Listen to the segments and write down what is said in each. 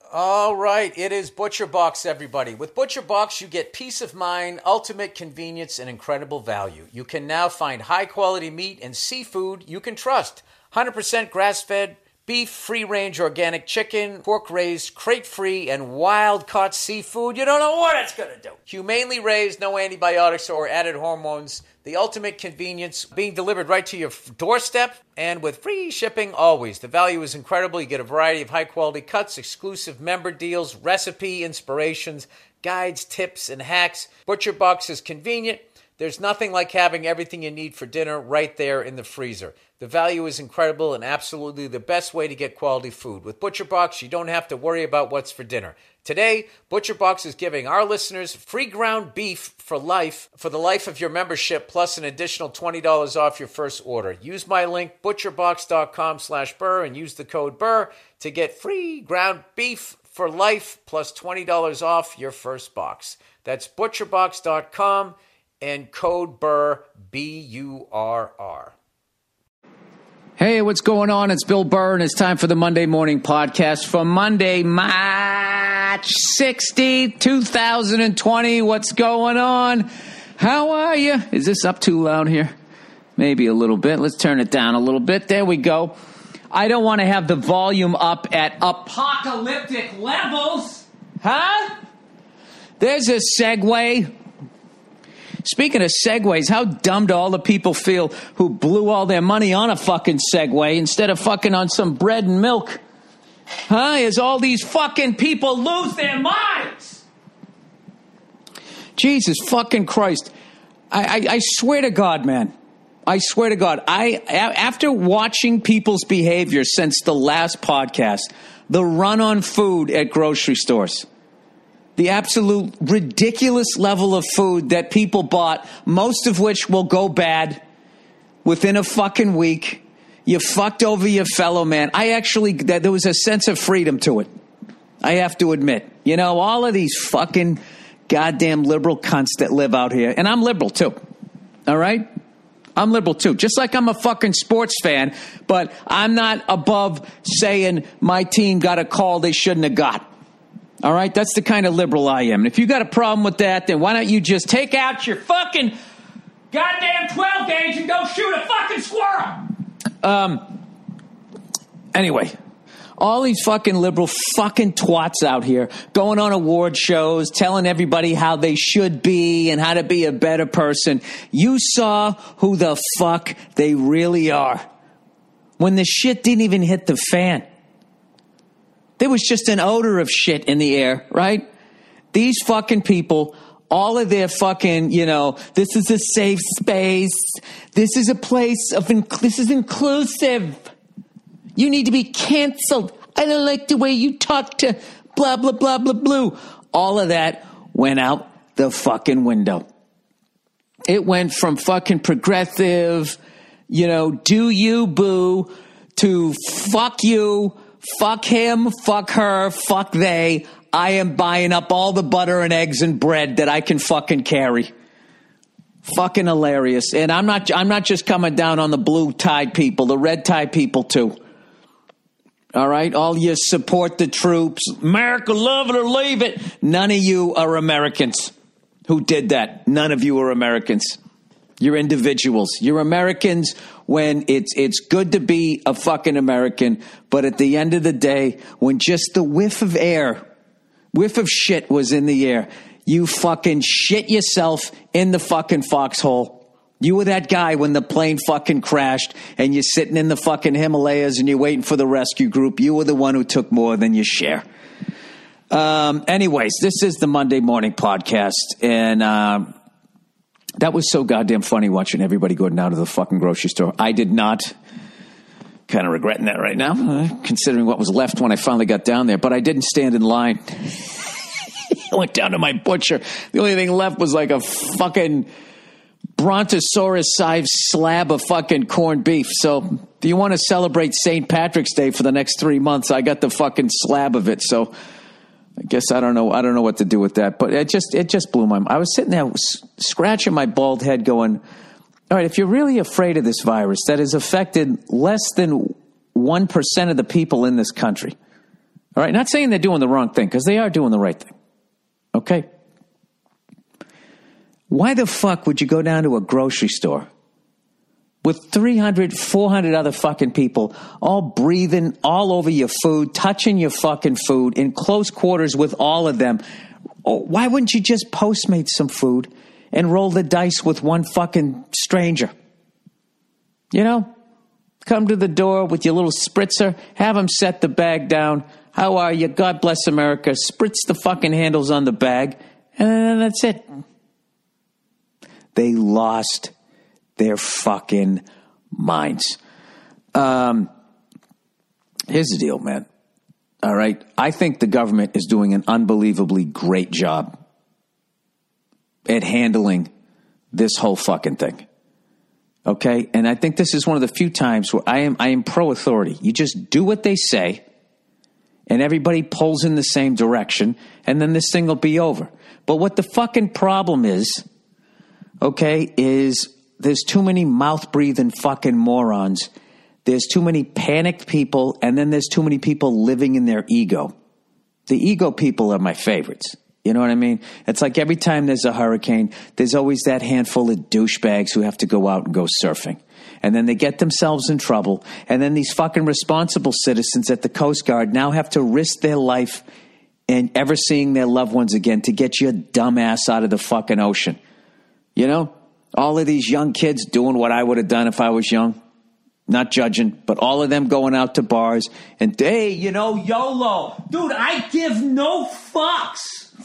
All right, it is ButcherBox, everybody. With ButcherBox, you get peace of mind, ultimate convenience, and incredible value. You can now find high-quality meat and seafood you can trust. 100% grass-fed beef, free-range organic chicken, pork-raised, crate-free, and wild-caught seafood. You don't know what it's going to do. Humanely raised, no antibiotics or added hormones. The ultimate convenience, being delivered right to your doorstep and with free shipping always. The value is incredible. You get a variety of high-quality cuts, exclusive member deals, recipe inspirations, guides, tips, and hacks. ButcherBox is convenient. There's nothing like having everything you need for dinner right there in the freezer. The value is incredible and absolutely the best way to get quality food. With ButcherBox, you don't have to worry about what's for dinner. Today, ButcherBox is giving our listeners free ground beef for life, for the life of your membership, plus an additional $20 off your first order. Use my link, butcherbox.com/Burr, and use the code Burr to get free ground beef for life, plus $20 off your first box. That's butcherbox.com and code Burr, B-U-R-R. Hey, what's going on? It's Bill Burr, and it's time for the Monday Morning Podcast for Monday, March 60, 2020. What's going on? How are you? Is this up too loud here? Maybe a little bit. Let's turn it down a little bit. There we go. I don't want to have the volume up at apocalyptic levels. Huh? There's a segue. Speaking of segues, how dumb do all the people feel who blew all their money on a fucking Segway instead of fucking on some bread and milk? Huh? As all these fucking people lose their minds. Jesus fucking Christ. I swear to God, man. I swear to God. After watching people's behavior since the last podcast, the run on food at grocery stores, the absolute ridiculous level of food that people bought, most of which will go bad within a fucking week. You fucked over your fellow man. There was a sense of freedom to it. I have to admit. You know, all of these fucking goddamn liberal cunts that live out here. And I'm liberal too. All right? I'm liberal too. Just like I'm a fucking sports fan, but I'm not above saying my team got a call they shouldn't have got. All right, that's the kind of liberal I am. And if you got a problem with that, then why don't you just take out your fucking goddamn 12 gauge and go shoot a fucking squirrel? Anyway, all these fucking liberal fucking twats out here going on award shows, telling everybody how they should be and how to be a better person. You saw who the fuck they really are when the shit didn't even hit the fan. There was just an odor of shit in the air, right? These fucking people, all of their fucking, this is a safe space. This is a place of, this is inclusive. You need to be canceled. I don't like the way you talk to blah, blah, blah, blah, blue. All of that went out the fucking window. It went from fucking progressive, do you, boo, to fuck you. Fuck him, fuck her, fuck they. I am buying up all the butter and eggs and bread that I can fucking carry. Fucking hilarious. And I'm not just coming down on the blue tie people, the red tie people too. All right? All you support the troops. America, love it or leave it. None of you are Americans who did that. None of you are Americans. You're individuals. You're Americans when it's good to be a fucking American, but at the end of the day, when just the whiff of shit was in the air, you fucking shit yourself in the fucking foxhole. You were that guy when the plane fucking crashed and you're sitting in the fucking Himalayas and you're waiting for the rescue group. You were the one who took more than your share. Anyways, this is the Monday Morning Podcast, and that was so goddamn funny watching everybody go down to the fucking grocery store. I did not. Kind of regretting that right now, considering what was left when I finally got down there. But I didn't stand in line. I went down to my butcher. The only thing left was like a fucking brontosaurus-sized slab of fucking corned beef. So if you want to celebrate St. Patrick's Day for the next 3 months, I got the fucking slab of it. So I guess I don't know what to do with that, but it just blew my mind. I was sitting there scratching my bald head going, all right, if you're really afraid of this virus that has affected less than 1% of the people in this country, All right, not saying they're doing the wrong thing, because they are doing the right thing. Okay? Why the fuck would you go down to a grocery store with 300, 400 other fucking people all breathing all over your food, touching your fucking food, in close quarters with all of them? Why wouldn't you just Postmate some food and roll the dice with one fucking stranger? You know? Come to the door with your little spritzer, have them set the bag down. How are you? God bless America. Spritz the fucking handles on the bag, and then that's it. They lost their fucking minds. Here's the deal, man. All right? I think the government is doing an unbelievably great job at handling this whole fucking thing. Okay? And I think this is one of the few times where I am pro-authority. You just do what they say, and everybody pulls in the same direction, and then this thing will be over. But what the fucking problem is, okay, is there's too many mouth-breathing fucking morons. There's too many panicked people, and then there's too many people living in their ego. The ego people are my favorites. You know what I mean? It's like every time there's a hurricane, there's always that handful of douchebags who have to go out and go surfing. And then they get themselves in trouble. And then these fucking responsible citizens at the Coast Guard now have to risk their life and ever seeing their loved ones again to get your dumb ass out of the fucking ocean. You know? All of these young kids doing what I would have done if I was young. Not judging, but all of them going out to bars and, hey, you know, YOLO. Dude, I give no fucks.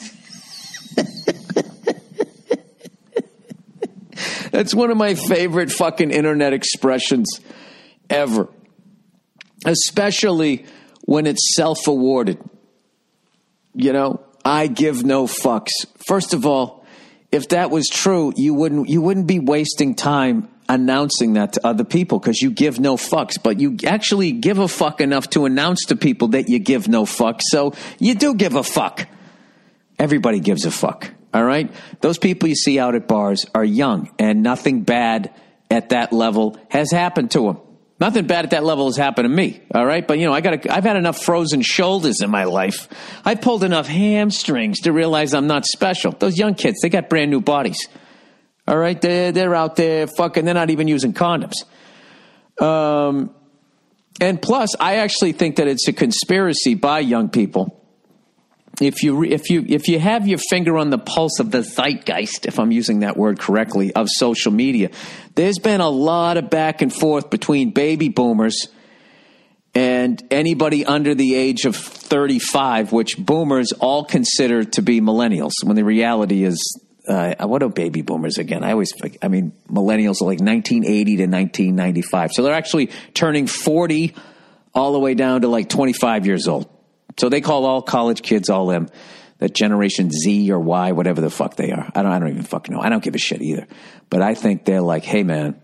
That's one of my favorite fucking internet expressions ever. Especially when it's self-awarded. You know, I give no fucks. First of all, if that was true, you wouldn't be wasting time announcing that to other people, because you give no fucks. But you actually give a fuck enough to announce to people that you give no fuck. So you do give a fuck. Everybody gives a fuck. All right? Those people you see out at bars are young, and nothing bad at that level has happened to them. Nothing bad at that level has happened to me. All right? But, you know, I've had enough frozen shoulders in my life. I've pulled enough hamstrings to realize I'm not special. Those young kids, they got brand new bodies. All right? They're out there fucking, they're not even using condoms. And plus, I actually think that it's a conspiracy by young people. If you have your finger on the pulse of the zeitgeist, if I'm using that word correctly, of social media, there's been a lot of back and forth between baby boomers and anybody under the age of 35, which boomers all consider to be millennials, when the reality is, what are baby boomers again? Millennials are like 1980 to 1995. So they're actually turning 40 all the way down to like 25 years old. So they call all college kids, all them, that Generation Z or Y, whatever the fuck they are. I don't even fucking know. I don't give a shit either. But I think they're like, hey man,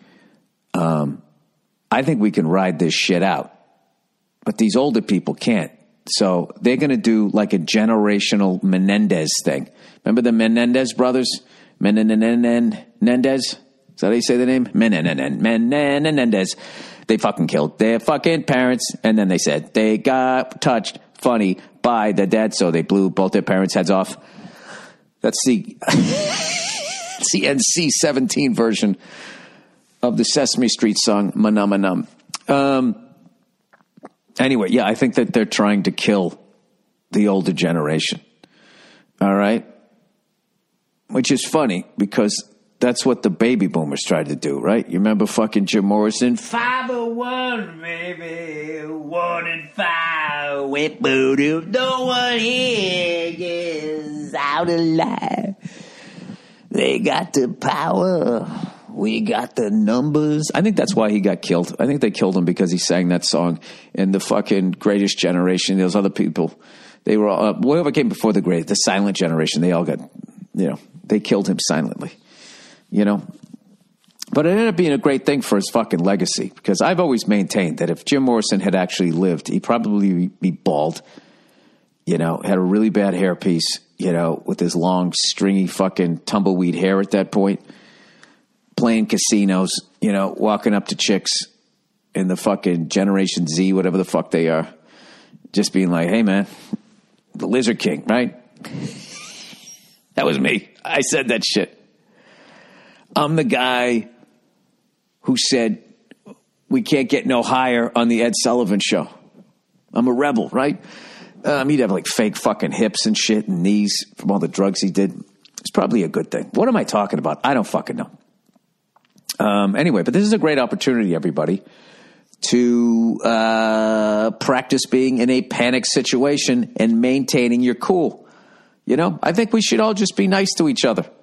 I think we can ride this shit out. But these older people can't. So they're going to do like a generational Menendez thing. Remember the Menendez brothers? Menendez? Is that how you say the name? Menendez. They fucking killed their fucking parents, and then they said they got touched funny by the dead, so they blew both their parents' heads off. That's the it's the NC-17 version of the Sesame Street song Manum Manum. Anyway, yeah, I think that they're trying to kill the older generation. All right? Which is funny, because that's what the baby boomers tried to do, right? You remember fucking Jim Morrison? 501, baby, 1 and 5. No one here is out alive. They got the power. We got the numbers. I think that's why he got killed. I think they killed him because he sang that song in the fucking Greatest Generation. Those other people, they were all, whoever came before the Silent Generation, they all got, they killed him silently. But it ended up being a great thing for his fucking legacy, because I've always maintained that if Jim Morrison had actually lived, he'd probably be bald, had a really bad hairpiece, with his long, stringy fucking tumbleweed hair at that point, playing casinos, walking up to chicks in the fucking Generation Z, whatever the fuck they are, just being like, hey, man, the Lizard King, right? That was me. I said that shit. I'm the guy who said we can't get no higher on the Ed Sullivan Show. I'm a rebel, right? He'd have like fake fucking hips and shit and knees from all the drugs he did. It's probably a good thing. What am I talking about? I don't fucking know. Anyway, but this is a great opportunity, everybody, to practice being in a panic situation and maintaining your cool. You know, I think we should all just be nice to each other.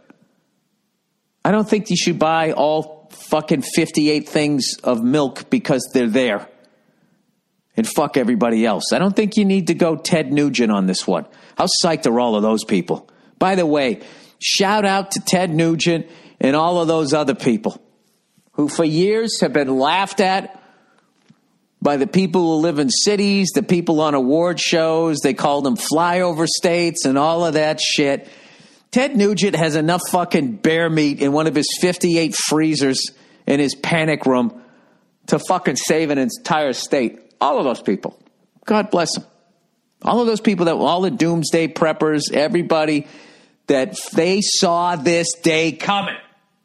I don't think you should buy all fucking 58 things of milk because they're there and fuck everybody else. I don't think you need to go Ted Nugent on this one. How psyched are all of those people? By the way, shout out to Ted Nugent and all of those other people who for years have been laughed at by the people who live in cities, the people on award shows. They call them flyover states and all of that shit. Ted Nugent has enough fucking bear meat in one of his 58 freezers in his panic room to fucking save an entire state. All of those people. God bless them. All of those people, all the doomsday preppers, everybody, that they saw this day coming.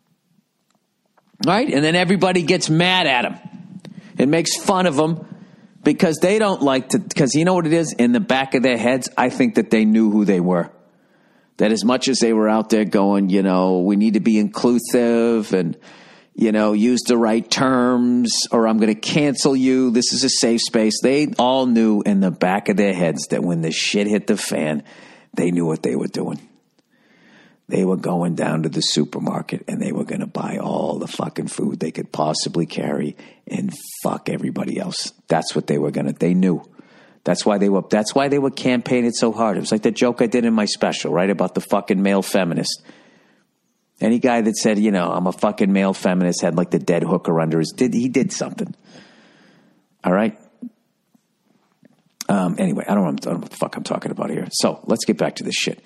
Right? And then everybody gets mad at him. It makes fun of them because they don't like to, because you know what it is? In the back of their heads, I think that they knew who they were. That as much as they were out there going, you know, we need to be inclusive and, you know, use the right terms or I'm going to cancel you. This is a safe space. They all knew in the back of their heads that when the shit hit the fan, they knew what they were doing. They were going down to the supermarket and they were going to buy all the fucking food they could possibly carry and fuck everybody else. That's what they were going to, they knew. That's why they were campaigning so hard. It was like the joke I did in my special, right? About the fucking male feminist. Any guy that said, you know, I'm a fucking male feminist had like the dead hooker under his, he did something. All right. Anyway, I don't know what the fuck I'm talking about here. So let's get back to this shit.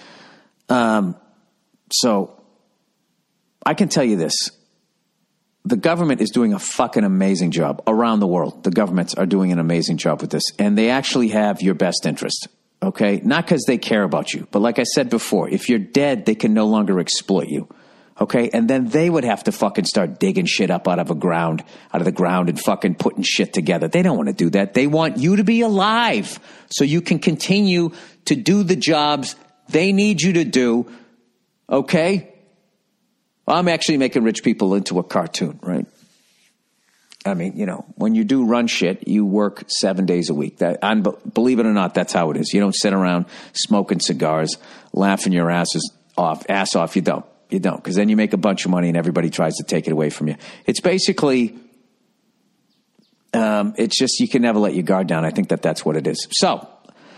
So I can tell you this. The government is doing a fucking amazing job around the world. The governments are doing an amazing job with this. And they actually have your best interest. Okay? Not because they care about you. But like I said before, if you're dead, they can no longer exploit you. Okay? And then they would have to fucking start digging shit up out of the ground and fucking putting shit together. They don't want to do that. They want you to be alive so you can continue to do the jobs they need you to do. Okay? I'm actually making rich people into a cartoon, right? I mean, you know, when you do run shit, you work 7 days a week. Believe it or not, that's how it is. You don't sit around smoking cigars, laughing your ass off. You don't, because then you make a bunch of money and everybody tries to take it away from you. It's basically, it's just you can never let your guard down. I think that's what it is. So,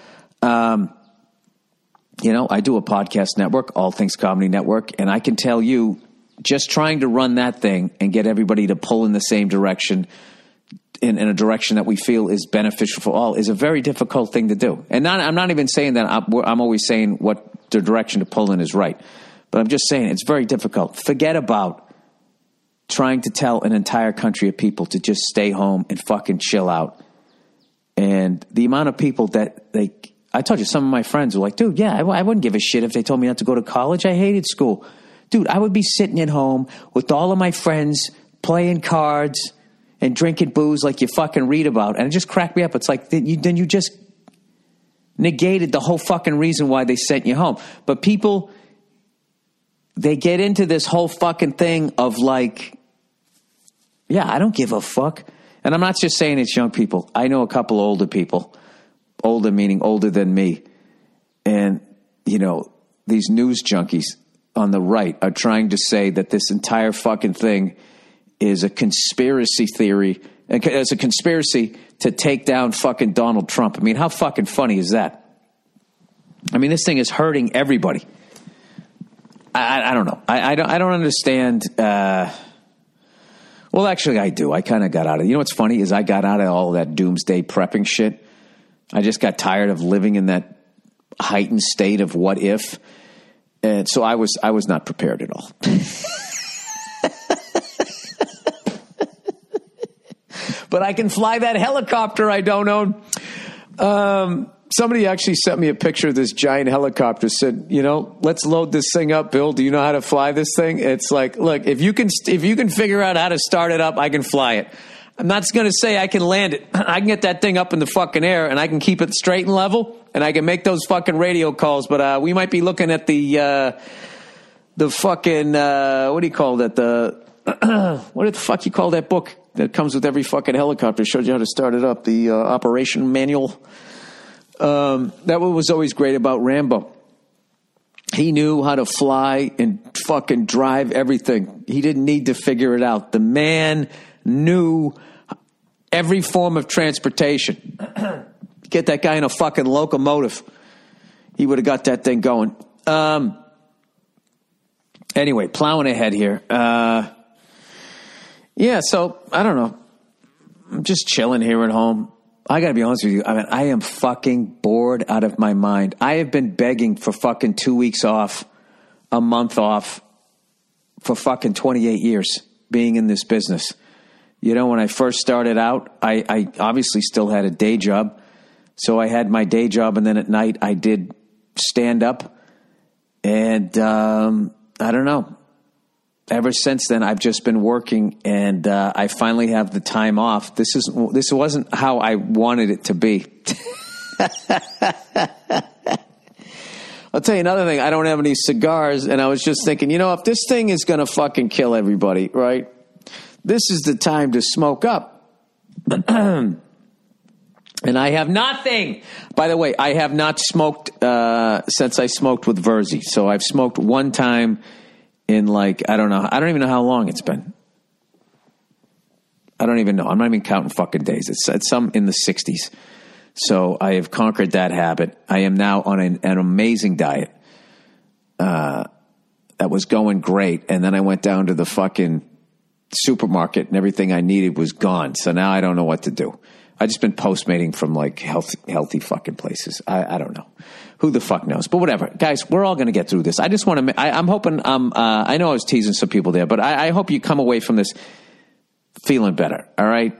you know, I do a podcast network, All Things Comedy Network, and I can tell you, just trying to run that thing and get everybody to pull in the same direction, in a direction that we feel is beneficial for all, is a very difficult thing to do. And I'm not even saying that I'm always saying what the direction to pull in is right. But I'm just saying it's very difficult. Forget about trying to tell an entire country of people to just stay home and fucking chill out. And the amount of people that I told you, some of my friends were like, dude, yeah, I wouldn't give a shit if they told me not to go to college. I hated school. Dude, I would be sitting at home with all of my friends playing cards and drinking booze like you fucking read about. And it just cracked me up. It's like, then you just negated the whole fucking reason why they sent you home. But people, they get into this whole fucking thing of like, yeah, I don't give a fuck. And I'm not just saying it's young people. I know a couple older people, older meaning older than me. And, you know, these news junkies on the right are trying to say that this entire fucking thing is a conspiracy theory. It's a conspiracy to take down fucking Donald Trump. I mean, how fucking funny is that? I mean, this thing is hurting everybody. I don't know. I don't understand. Well, actually, I do. I kind of got out of it. You know what's funny is I got out of all that doomsday prepping shit. I just got tired of living in that heightened state of what if. And so I was not prepared at all. But I can fly that helicopter I don't own. Somebody actually sent me a picture of this giant helicopter. Said, let's load this thing up, Bill. Do you know how to fly this thing? It's like, look, if you can figure out how to start it up, I can fly it. I'm not going to say I can land it. I can get that thing up in the fucking air, and I can keep it straight and level, and I can make those fucking radio calls. But we might be looking at the fucking what do you call that? What the fuck you call that book that comes with every fucking helicopter? Shows you how to start it up. The operation manual. That was always great about Rambo. He knew how to fly and fucking drive everything. He didn't need to figure it out. The man knew every form of transportation. Get that guy in a fucking locomotive. He would have got that thing going. Anyway, plowing ahead here. Yeah, so I don't know. I'm just chilling here at home. I got to be honest with you. I mean, I am fucking bored out of my mind. I have been begging for fucking 2 weeks off, a month off for fucking 28 years being in this business. When I first started out, I obviously still had a day job. So I had my day job, and then at night I did stand up. And I don't know. Ever since then, I've just been working, and I finally have the time off. This wasn't how I wanted it to be. I'll tell you another thing. I don't have any cigars, and I was just thinking, if this thing is going to fucking kill everybody, right? This is the time to smoke up. And I have nothing. By the way, I have not smoked since I smoked with Verzi. So I've smoked one time in I don't know. I don't even know how long it's been. I don't even know. I'm not even counting fucking days. It's some in the 60s. So I have conquered that habit. I am now on an amazing diet that was going great. And then I went down to the fucking supermarket and everything I needed was gone. So now I don't know what to do. I just been Postmating from healthy fucking places. I don't know. Who the fuck knows? But whatever. Guys, we're all going to get through this. I just want to, I'm hoping, I know I was teasing some people there, but I hope you come away from this feeling better. All right.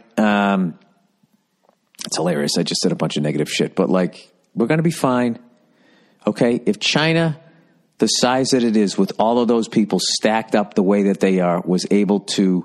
It's hilarious. I just said a bunch of negative shit, but we're going to be fine. Okay. If China, the size that it is with all of those people stacked up the way that they are, was able to,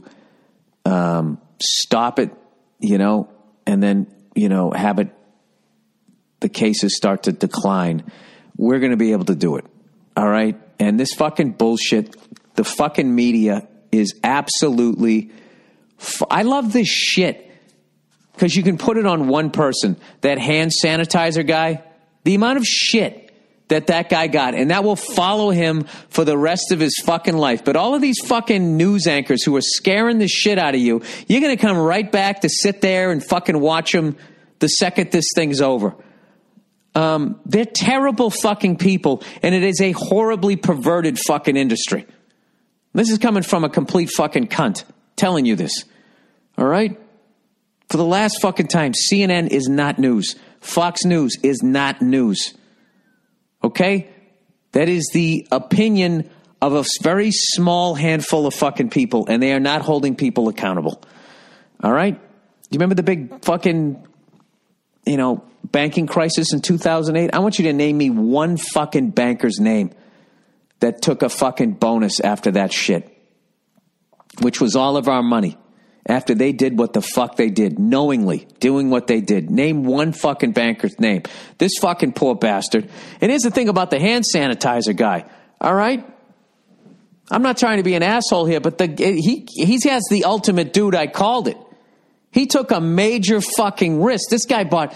stop it, and then, have it, the cases start to decline, we're going to be able to do it. All right. And this fucking bullshit, the fucking media is absolutely, I love this shit because you can put it on one person, that hand sanitizer guy, the amount of shit that guy got, and that will follow him for the rest of his fucking life. But all of these fucking news anchors who are scaring the shit out of you, you're going to come right back to sit there and fucking watch them the second this thing's over. They're terrible fucking people, and it is a horribly perverted fucking industry. This is coming from a complete fucking cunt telling you this. All right? For the last fucking time, CNN is not news. Fox News is not news. Okay? That is the opinion of a very small handful of fucking people, and they are not holding people accountable. All right? Do you remember the big fucking, banking crisis in 2008? I want you to name me one fucking banker's name that took a fucking bonus after that shit, which was all of our money. After they did what the fuck they did, knowingly doing what they did. Name one fucking banker's name. This fucking poor bastard. And here's the thing about the hand sanitizer guy. All right? I'm not trying to be an asshole here, but he has the ultimate dude. I called it. He took a major fucking risk. This guy bought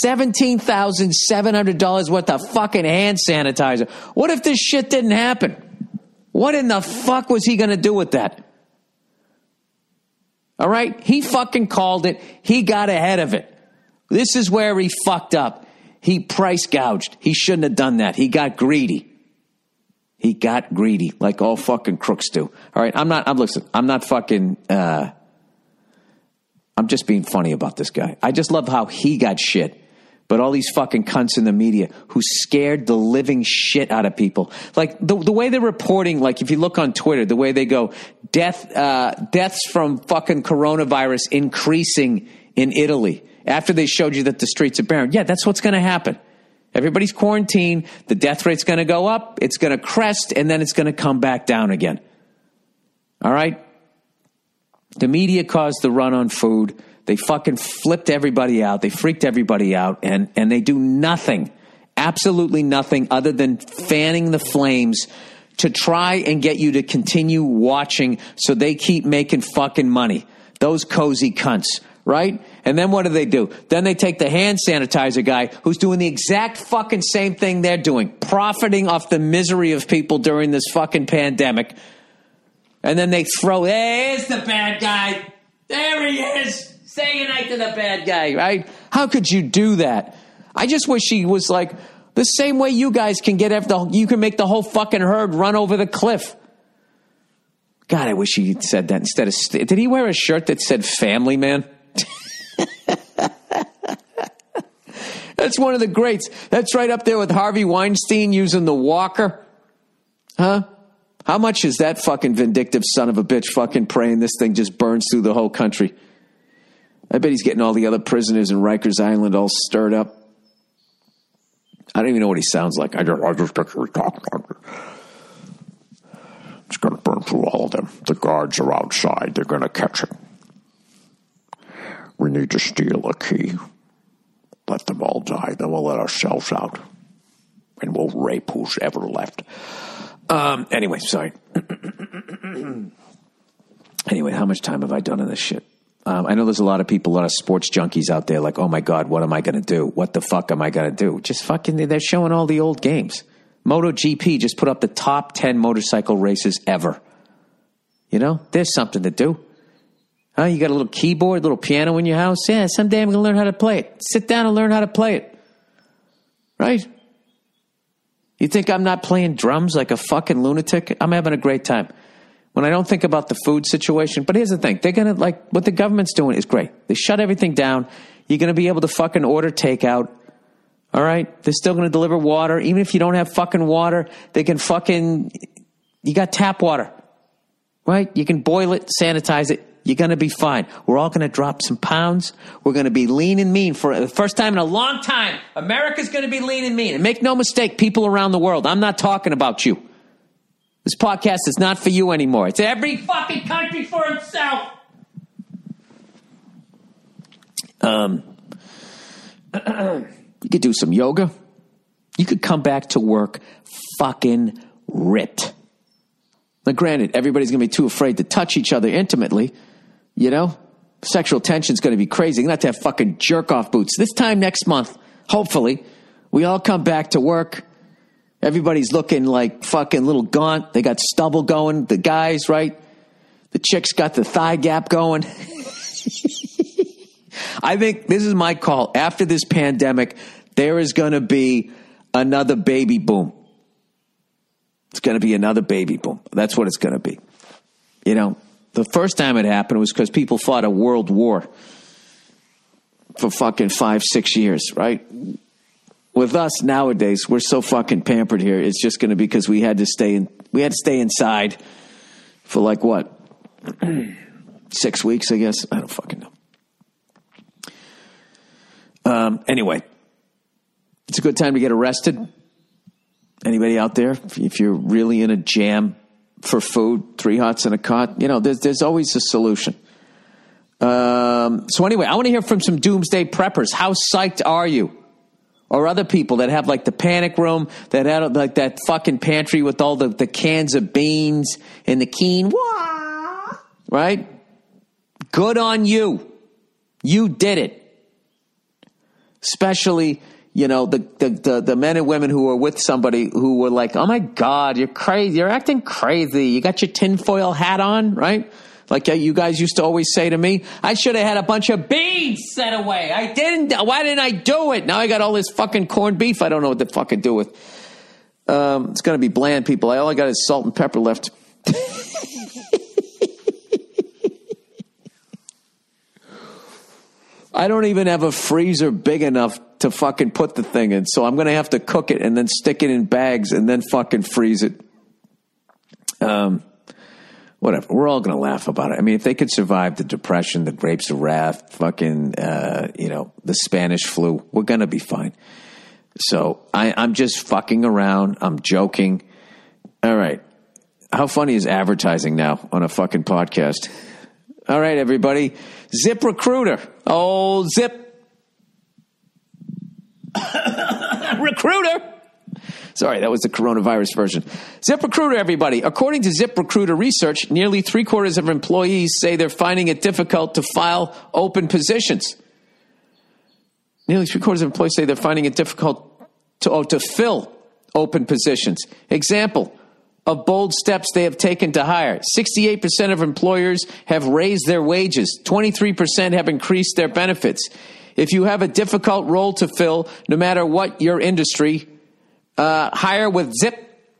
$17,700 worth of fucking hand sanitizer. What if this shit didn't happen? What in the fuck was he going to do with that? All right? He fucking called it. He got ahead of it. This is where he fucked up. He price gouged. He shouldn't have done that. He got greedy. He got greedy like all fucking crooks do. All right? I'm not fucking, I'm just being funny about this guy. I just love how he got shit. But all these fucking cunts in the media who scared the living shit out of people. Like the way they're reporting, like if you look on Twitter, the way they go, deaths from fucking coronavirus increasing in Italy. after they showed you that the streets are barren. Yeah, that's what's going to happen. Everybody's quarantined. The death rate's going to go up. It's going to crest, and then it's going to come back down again. All right? The media caused the run on food. They fucking flipped everybody out. They freaked everybody out, and they do nothing, absolutely nothing other than fanning the flames to try and get you to continue watching so they keep making fucking money. Those cozy cunts, right? And then what do? Then they take the hand sanitizer guy who's doing the exact fucking same thing they're doing, profiting off the misery of people during this fucking pandemic. And then they throw, hey, here's the bad guy. There he is. Say goodnight to the bad guy, right? How could you do that? I just wish he was like, the same way you guys can you can make the whole fucking herd run over the cliff. God, I wish he said that instead of, did he wear a shirt that said family man? That's one of the greats. That's right up there with Harvey Weinstein using the walker. Huh? How much is that fucking vindictive son of a bitch fucking praying this thing just burns through the whole country? I bet he's getting all the other prisoners in Rikers Island all stirred up. I don't even know what he sounds like. I just picture talking. It's going to burn through all of them. The guards are outside. They're going to catch it. We need to steal a key. Let them all die. Then we'll let ourselves out. And we'll rape who's ever left. Anyway, sorry. Anyway, how much time have I done on this shit? I know there's a lot of people, a lot of sports junkies out there like, oh my God, what am I going to do? What the fuck am I going to do? Just fucking, they're showing all the old games. MotoGP just put up the top 10 motorcycle races ever. You know, there's something to do. Huh? You got a little keyboard, a little piano in your house? Yeah, someday I'm going to learn how to play it. Sit down and learn how to play it. Right? You think I'm not playing drums like a fucking lunatic? I'm having a great time. When I don't think about the food situation. But here's the thing. They're going to, like, what the government's doing is great. They shut everything down. You're going to be able to fucking order takeout. All right? They're still going to deliver water. Even if you don't have fucking water, they can fucking, you got tap water. Right? You can boil it, sanitize it. You're going to be fine. We're all going to drop some pounds. We're going to be lean and mean for the first time in a long time. America's going to be lean and mean. And make no mistake, people around the world, I'm not talking about you. This podcast is not for you anymore. It's every fucking country for itself. You could do some yoga. You could come back to work fucking ripped. Now, granted, everybody's going to be too afraid to touch each other intimately. You know? Sexual tension's going to be crazy. You're going to have fucking jerk-off boots. This time next month, hopefully, we all come back to work. Everybody's looking like fucking little gaunt. They got stubble going. The guys, right? The chicks got the thigh gap going. I think this is my call. After this pandemic, there is going to be another baby boom. It's going to be another baby boom. That's what it's going to be. You know, the first time it happened was because people fought a world war for fucking 5-6 years, right? With us nowadays, we're so fucking pampered here. It's just going to be because we had to stay inside for like what? 6 weeks, I guess. I don't fucking know. Anyway, it's a good time to get arrested. Anybody out there? If you're really in a jam for food, 3 hots and a cot, you know, there's always a solution. So anyway, I want to hear from some doomsday preppers. How psyched are you? Or other people that have like the panic room, that had like that fucking pantry with all the cans of beans and the quinoa, right? Good on you. You did it. Especially, you know, the men and women who were with somebody who were like, oh my God, you're crazy. You're acting crazy. You got your tinfoil hat on, right? Like you guys used to always say to me, I should have had a bunch of beans set away. I didn't. Why didn't I do it? Now I got all this fucking corned beef I don't know what to fucking do with. It's going to be bland, people. All I got is salt and pepper left. I don't even have a freezer big enough to fucking put the thing in. So I'm going to have to cook it and then stick it in bags and then fucking freeze it. whatever. We're all going to laugh about it. I mean, if they could survive the Depression, the Grapes of Wrath, fucking, the Spanish flu, we're going to be fine. So I'm just fucking around. I'm joking. All right. How funny is advertising now on a fucking podcast? All right, everybody. ZipRecruiter. Oh, Zip. Recruiter. Sorry, that was the coronavirus version. ZipRecruiter, everybody. According to ZipRecruiter research, nearly 3/4 of employees say they're finding it difficult to file open positions. Nearly 3/4 of employees say they're finding it difficult to fill open positions. Example of bold steps they have taken to hire. 68% of employers have raised their wages. 23% have increased their benefits. If you have a difficult role to fill, no matter what your industry, hire with Zip.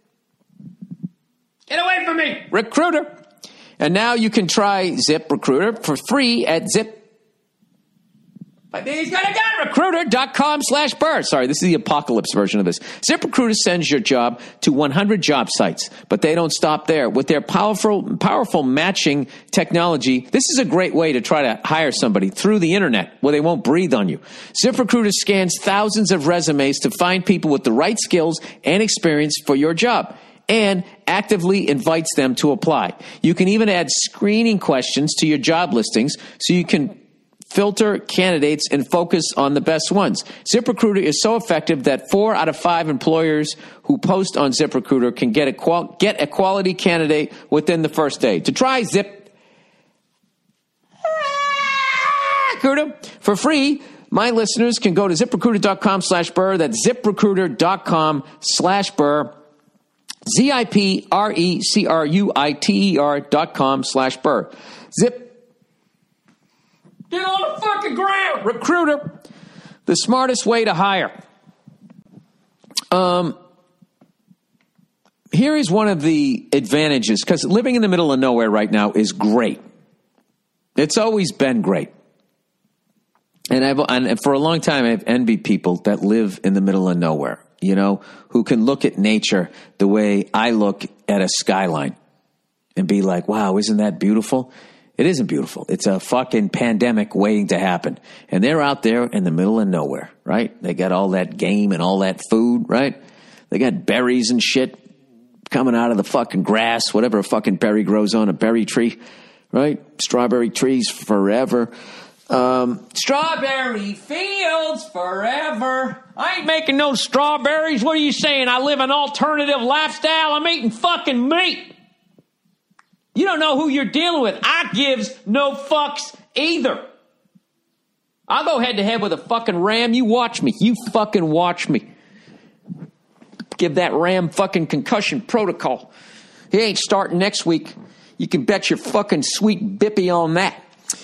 Get away from me, Recruiter. And now you can try ZipRecruiter for free at Zip. But he's got a gun. Recruiter.com/Burr. Sorry, this is the apocalypse version of this. ZipRecruiter sends your job to 100 job sites, but they don't stop there. With their powerful matching technology, this is a great way to try to hire somebody through the internet where they won't breathe on you. ZipRecruiter scans thousands of resumes to find people with the right skills and experience for your job, and actively invites them to apply. You can even add screening questions to your job listings so you can filter candidates and focus on the best ones. ZipRecruiter is so effective that 4 out of 5 employers who post on ZipRecruiter can get a quality candidate within the first day. To try ZipRecruiter for free, my listeners can go to ZipRecruiter.com/Burr. That's ZipRecruiter.com/Burr. ZipRecruiter.com/Burr. Zip. Get on the fucking ground, Recruiter. The smartest way to hire. Here is one of the advantages, because living in the middle of nowhere right now is great. It's always been great. And for a long time, I've envied people that live in the middle of nowhere, who can look at nature the way I look at a skyline and be like, wow, isn't that beautiful? It isn't beautiful. It's a fucking pandemic waiting to happen. And they're out there in the middle of nowhere, right? They got all that game and all that food, right? They got berries and shit coming out of the fucking grass, whatever a fucking berry grows on a berry tree, right? Strawberry trees forever. Strawberry fields forever. I ain't making no strawberries. What are you saying? I live an alternative lifestyle. I'm eating fucking meat. You don't know who you're dealing with. I gives no fucks either. I'll go head to head with a fucking ram. You watch me. You fucking watch me. Give that ram fucking concussion protocol. He ain't starting next week. You can bet your fucking sweet bippy on that.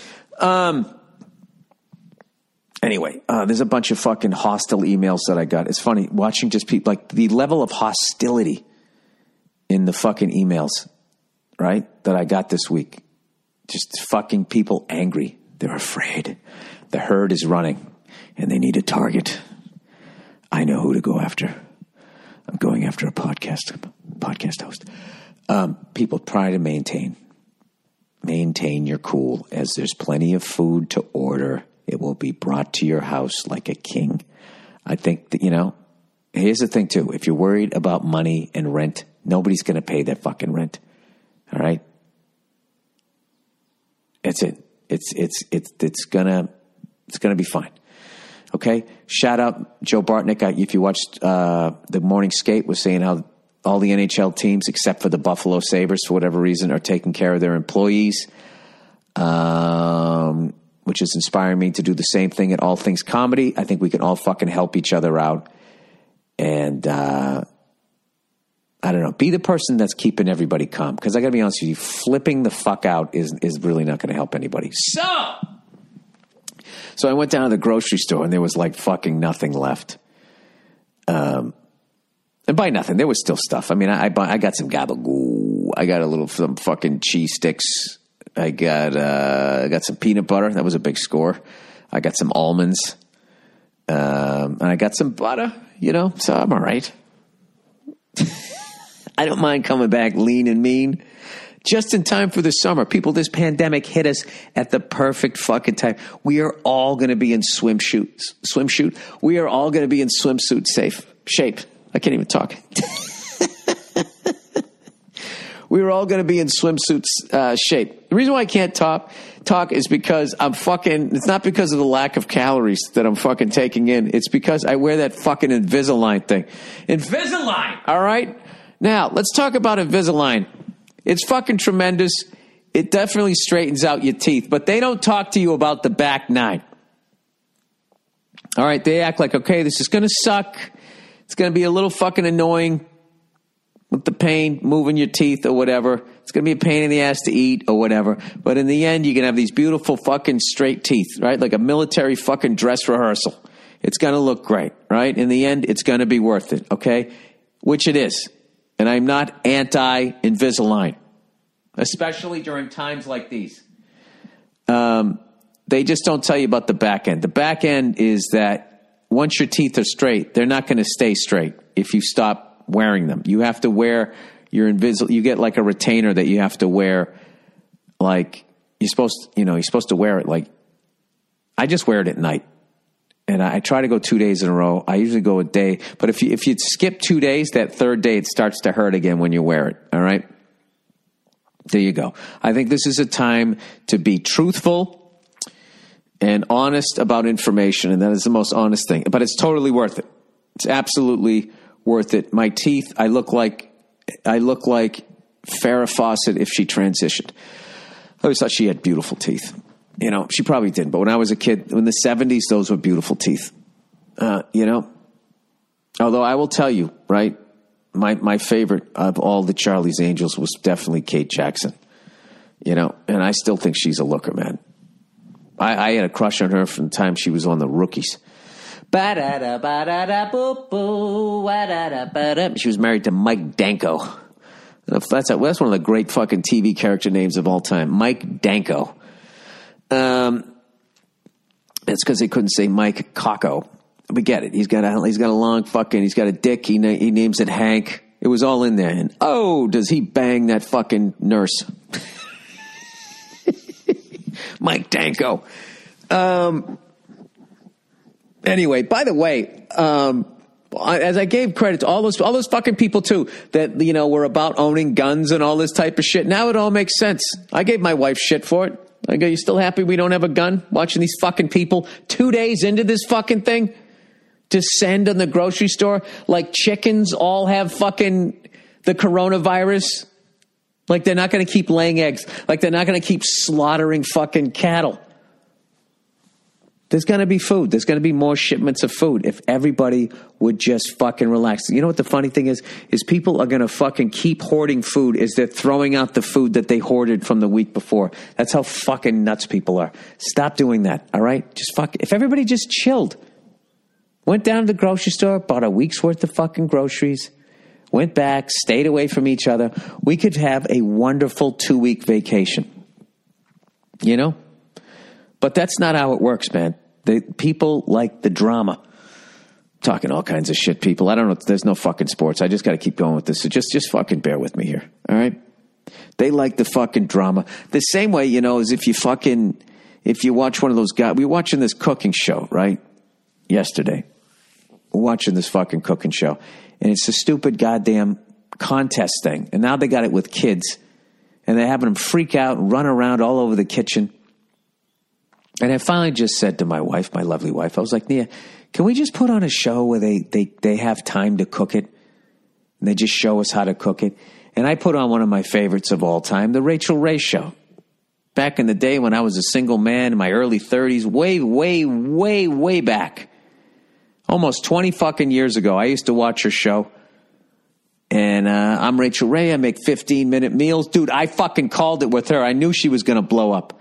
Anyway, there's a bunch of fucking hostile emails that I got. It's funny watching just people, like the level of hostility in the fucking emails, right, that I got this week. Just fucking people angry. They're afraid. The herd is running and they need a target. I know who to go after. I'm going after a podcast host. People try to maintain your cool, as there's plenty of food to order. It will be brought to your house like a king. I think that, here's the thing too. If you're worried about money and rent, nobody's going to pay that fucking rent. All right. It's it. It's gonna be fine. Okay. Shout out Joe Bartnick. If you watched the morning skate, was saying how all the NHL teams, except for the Buffalo Sabres, for whatever reason, are taking care of their employees, which is inspiring me to do the same thing at All Things Comedy. I think we can all fucking help each other out. And I don't know, be the person that's keeping everybody calm. Because I got to be honest with you, flipping the fuck out is really not going to help anybody. So I went down to the grocery store and there was like fucking nothing left. And by nothing, there was still stuff. I mean, I got some gabagoo. I got some fucking cheese sticks. I got some peanut butter. That was a big score. I got some almonds. And I got some butter, so I'm all right. I don't mind coming back lean and mean. just in time for the summer. People, this pandemic hit us at the perfect fucking time. We are all going to be in swimsuit. We are all going to be in swimsuit shape. I can't even talk. We were all going to be in swimsuit shape. The reason why I can't talk is because it's not because of the lack of calories that I'm fucking taking in. It's because I wear that fucking Invisalign thing. Invisalign! All right? Now, let's talk about Invisalign. It's fucking tremendous. It definitely straightens out your teeth, but they don't talk to you about the back nine. All right? They act like, okay, this is going to suck. It's going to be a little fucking annoying with the pain, moving your teeth or whatever. It's going to be a pain in the ass to eat or whatever. But in the end, you can have these beautiful fucking straight teeth, right? Like a military fucking dress rehearsal. It's going to look great, right? In the end, it's going to be worth it, okay? Which it is. And I'm not anti-Invisalign, especially during times like these. They just don't tell you about the back end. The back end is that once your teeth are straight, they're not going to stay straight if you stop wearing them. You have to wear your you get like a retainer that you have to wear. Like you're supposed to wear it. Like I just wear it at night, and I try to go 2 days in a row. I usually go a day, but if you skip 2 days, that third day it starts to hurt again when you wear it. All right, there you go. I think this is a time to be truthful and honest about information, and that is the most honest thing. But it's totally worth it. It's absolutely worth it. My teeth, I look like Farrah Fawcett if she transitioned. I always thought she had beautiful teeth. You know, she probably didn't. But when I was a kid, in the 70s, those were beautiful teeth. You know, although I will tell you, right, my favorite of all the Charlie's Angels was definitely Kate Jackson. You know, and I still think she's a looker, man. I had a crush on her from the time she was on the Rookies. She was married to Mike Danko. That's one of the great fucking TV character names of all time. Mike Danko. It's because they couldn't say Mike Cocco. We get it. He's got a long fucking, he's got a dick. He names it Hank. It was all in there. And does he bang that fucking nurse. Mike Danko. Anyway, by the way, as I gave credit to all those fucking people too that, you know, were about owning guns and all this type of shit. Now it all makes sense. I gave my wife shit for it. I go, you still happy we don't have a gun? Watching these fucking people 2 days into this fucking thing descend on the grocery store like chickens all have fucking the coronavirus. Like they're not going to keep laying eggs. Like they're not going to keep slaughtering fucking cattle. There's going to be food. There's going to be more shipments of food if everybody would just fucking relax. You know what the funny thing is people are going to fucking keep hoarding food as they're throwing out the food that they hoarded from the week before. That's how fucking nuts people are. Stop doing that, all right? If everybody just chilled, went down to the grocery store, bought a week's worth of fucking groceries, went back, stayed away from each other, we could have a wonderful 2-week vacation. You know? But that's not how it works, man. People like the drama. Talking all kinds of shit, people. I don't know. There's no fucking sports. I just got to keep going with this. So just fucking bear with me here. All right? They like the fucking drama. The same way, you know, as if you watch one of those guys. We were watching this cooking show, right? Yesterday. We're watching this fucking cooking show. And it's a stupid goddamn contest thing. And now they got it with kids. And they're having them freak out and run around all over the kitchen. And I finally just said to my wife, my lovely wife, I was like, Nia, can we just put on a show where they have time to cook it? And they just show us how to cook it. And I put on one of my favorites of all time, The Rachel Ray Show. Back in the day when I was a single man in my early 30s, way, way, way, way back. Almost 20 fucking years ago, I used to watch her show. And I'm Rachel Ray. I make 15-minute meals. Dude, I fucking called it with her. I knew she was going to blow up.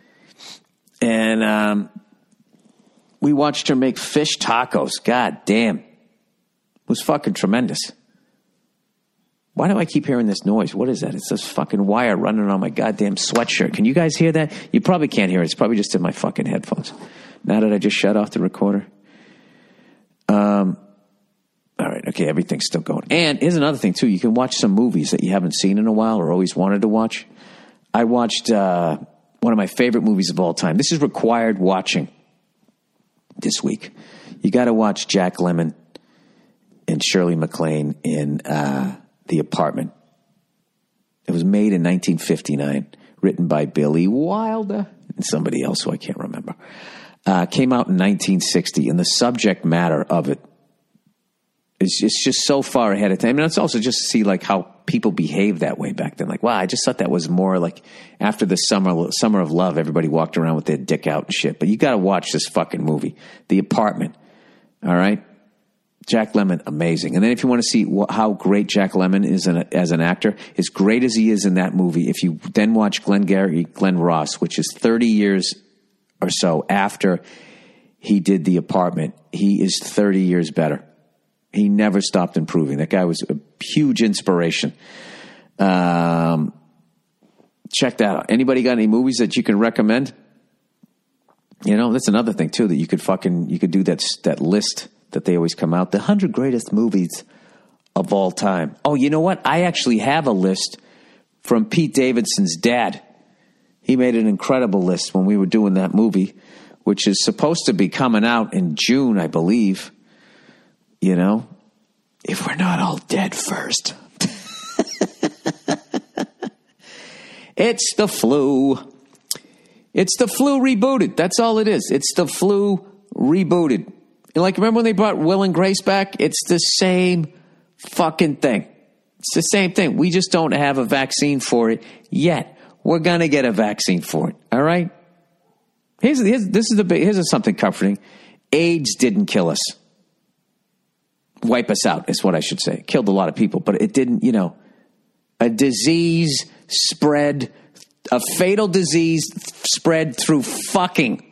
And we watched her make fish tacos. God damn. It was fucking tremendous. Why do I keep hearing this noise? What is that? It's this fucking wire running on my goddamn sweatshirt. Can you guys hear that? You probably can't hear it. It's probably just in my fucking headphones. Now that I just shut off the recorder. All right. Okay. Everything's still going. And here's another thing too. You can watch some movies that you haven't seen in a while or always wanted to watch. I watched one of my favorite movies of all time. This is required watching this week. You got to watch Jack Lemmon and Shirley MacLaine in The Apartment. It was made in 1959, written by Billy Wilder and somebody else who I can't remember. Came out in 1960, and the subject matter of it is just so far ahead of time. And it's also just to see like how people behaved that way back then. Like, wow, I just thought that was more like after the summer of love, everybody walked around with their dick out and shit. But you got to watch this fucking movie, The Apartment. All right, Jack Lemmon, amazing. And then if you want to see how great Jack Lemmon is as an actor, as great as he is in that movie, if you then watch Glenn Ross, which is 30 years or so after he did The Apartment, he is 30 years better. He never stopped improving. That guy was a huge inspiration. Check that out. Anybody got any movies that you can recommend? You know, that's another thing too, that you could do that list that they always come out, the 100 greatest movies of all time. Oh, you know what? I actually have a list from Pete Davidson's dad. He made an incredible list when we were doing that movie, which is supposed to be coming out in June, I believe. You know, if we're not all dead first. It's the flu. It's the flu rebooted. That's all it is. It's the flu rebooted. And like, remember when they brought Will and Grace back? It's the same fucking thing. It's the same thing. We just don't have a vaccine for it yet. We're going to get a vaccine for it. All right? Here's something comforting. AIDS didn't kill us. Wipe us out is what I should say. It killed a lot of people, but it didn't, you know. A disease spread, a fatal disease spread through fucking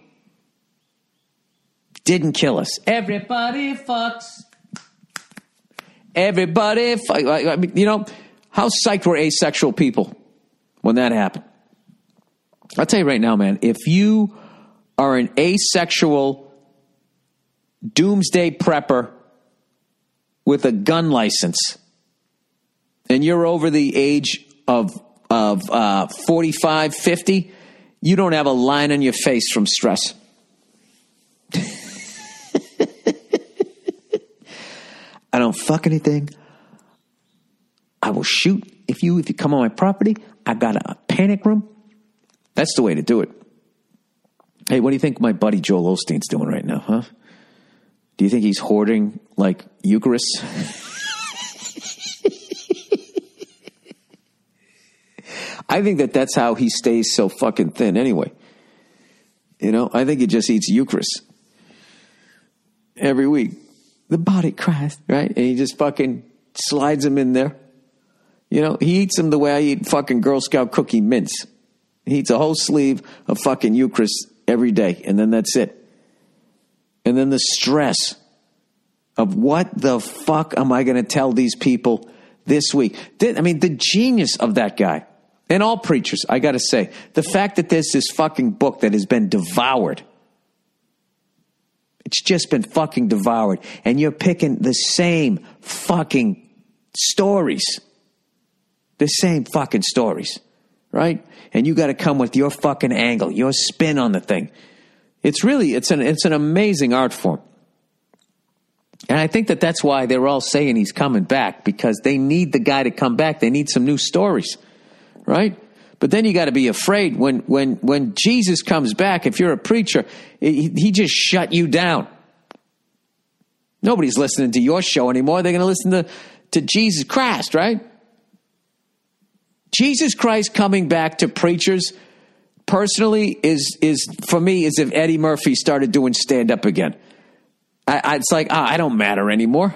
didn't kill us. Everybody fucks. Everybody fucks. I mean, you know, how psyched were asexual people when that happened? I'll tell you right now, man, if you are an asexual doomsday prepper with a gun license and you're over the age of 45, 50, you don't have a line on your face from stress. I don't fuck anything. I will shoot if you come on my property. I got a panic room. That's the way to do it. Hey, what do you think my buddy Joel Osteen's doing right now, huh? Do you think he's hoarding, like, Eucharist? I think that's how he stays so fucking thin anyway. You know, I think he just eats Eucharist every week. The body Christ, right? And he just fucking slides them in there. You know, he eats them the way I eat fucking Girl Scout cookie mints. He eats a whole sleeve of fucking Eucharist every day, and then that's it. And then the stress of what the fuck am I going to tell these people this week? I mean, the genius of that guy, and all preachers, I got to say, the fact that there's this fucking book that has been devoured. It's just been fucking devoured. And you're picking the same fucking stories. The same fucking stories, right? And you got to come with your fucking angle, your spin on the thing. It's an amazing art form. And I think that's why they're all saying he's coming back, because they need the guy to come back. They need some new stories, right? But then you got to be afraid when Jesus comes back, if you're a preacher, he just shut you down. Nobody's listening to your show anymore. They're going to listen to Jesus Christ, right? Jesus Christ coming back to preachers personally is for me as if Eddie Murphy started doing stand-up again. It's like, I don't matter anymore.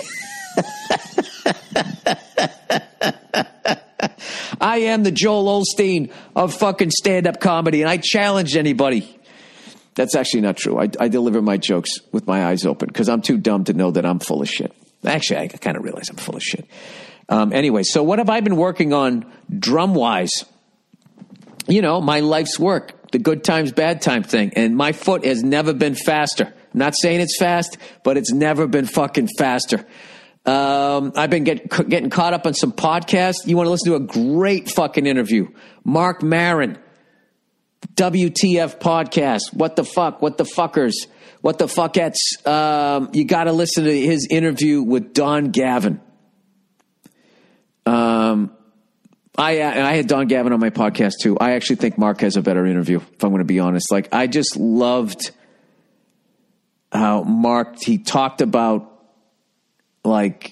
I am the Joel Osteen of fucking stand-up comedy, and I challenge anybody. That's actually not true. I deliver my jokes with my eyes open because I'm too dumb to know that I'm full of shit. Actually, I kind of realize I'm full of shit. Anyway, so what have I been working on drum-wise? You know, my life's work, the good times, bad time thing. And my foot has never been faster. I'm not saying it's fast, but it's never been fucking faster. I've been getting caught up on some podcasts. You want to listen to a great fucking interview. Mark Maron, WTF podcast. What the fuck? What the fuckers? What the fuckettes? You got to listen to his interview with Don Gavin. I had Don Gavin on my podcast too. I actually think Mark has a better interview, if I'm going to be honest. Like, I just loved how Mark, he talked about like,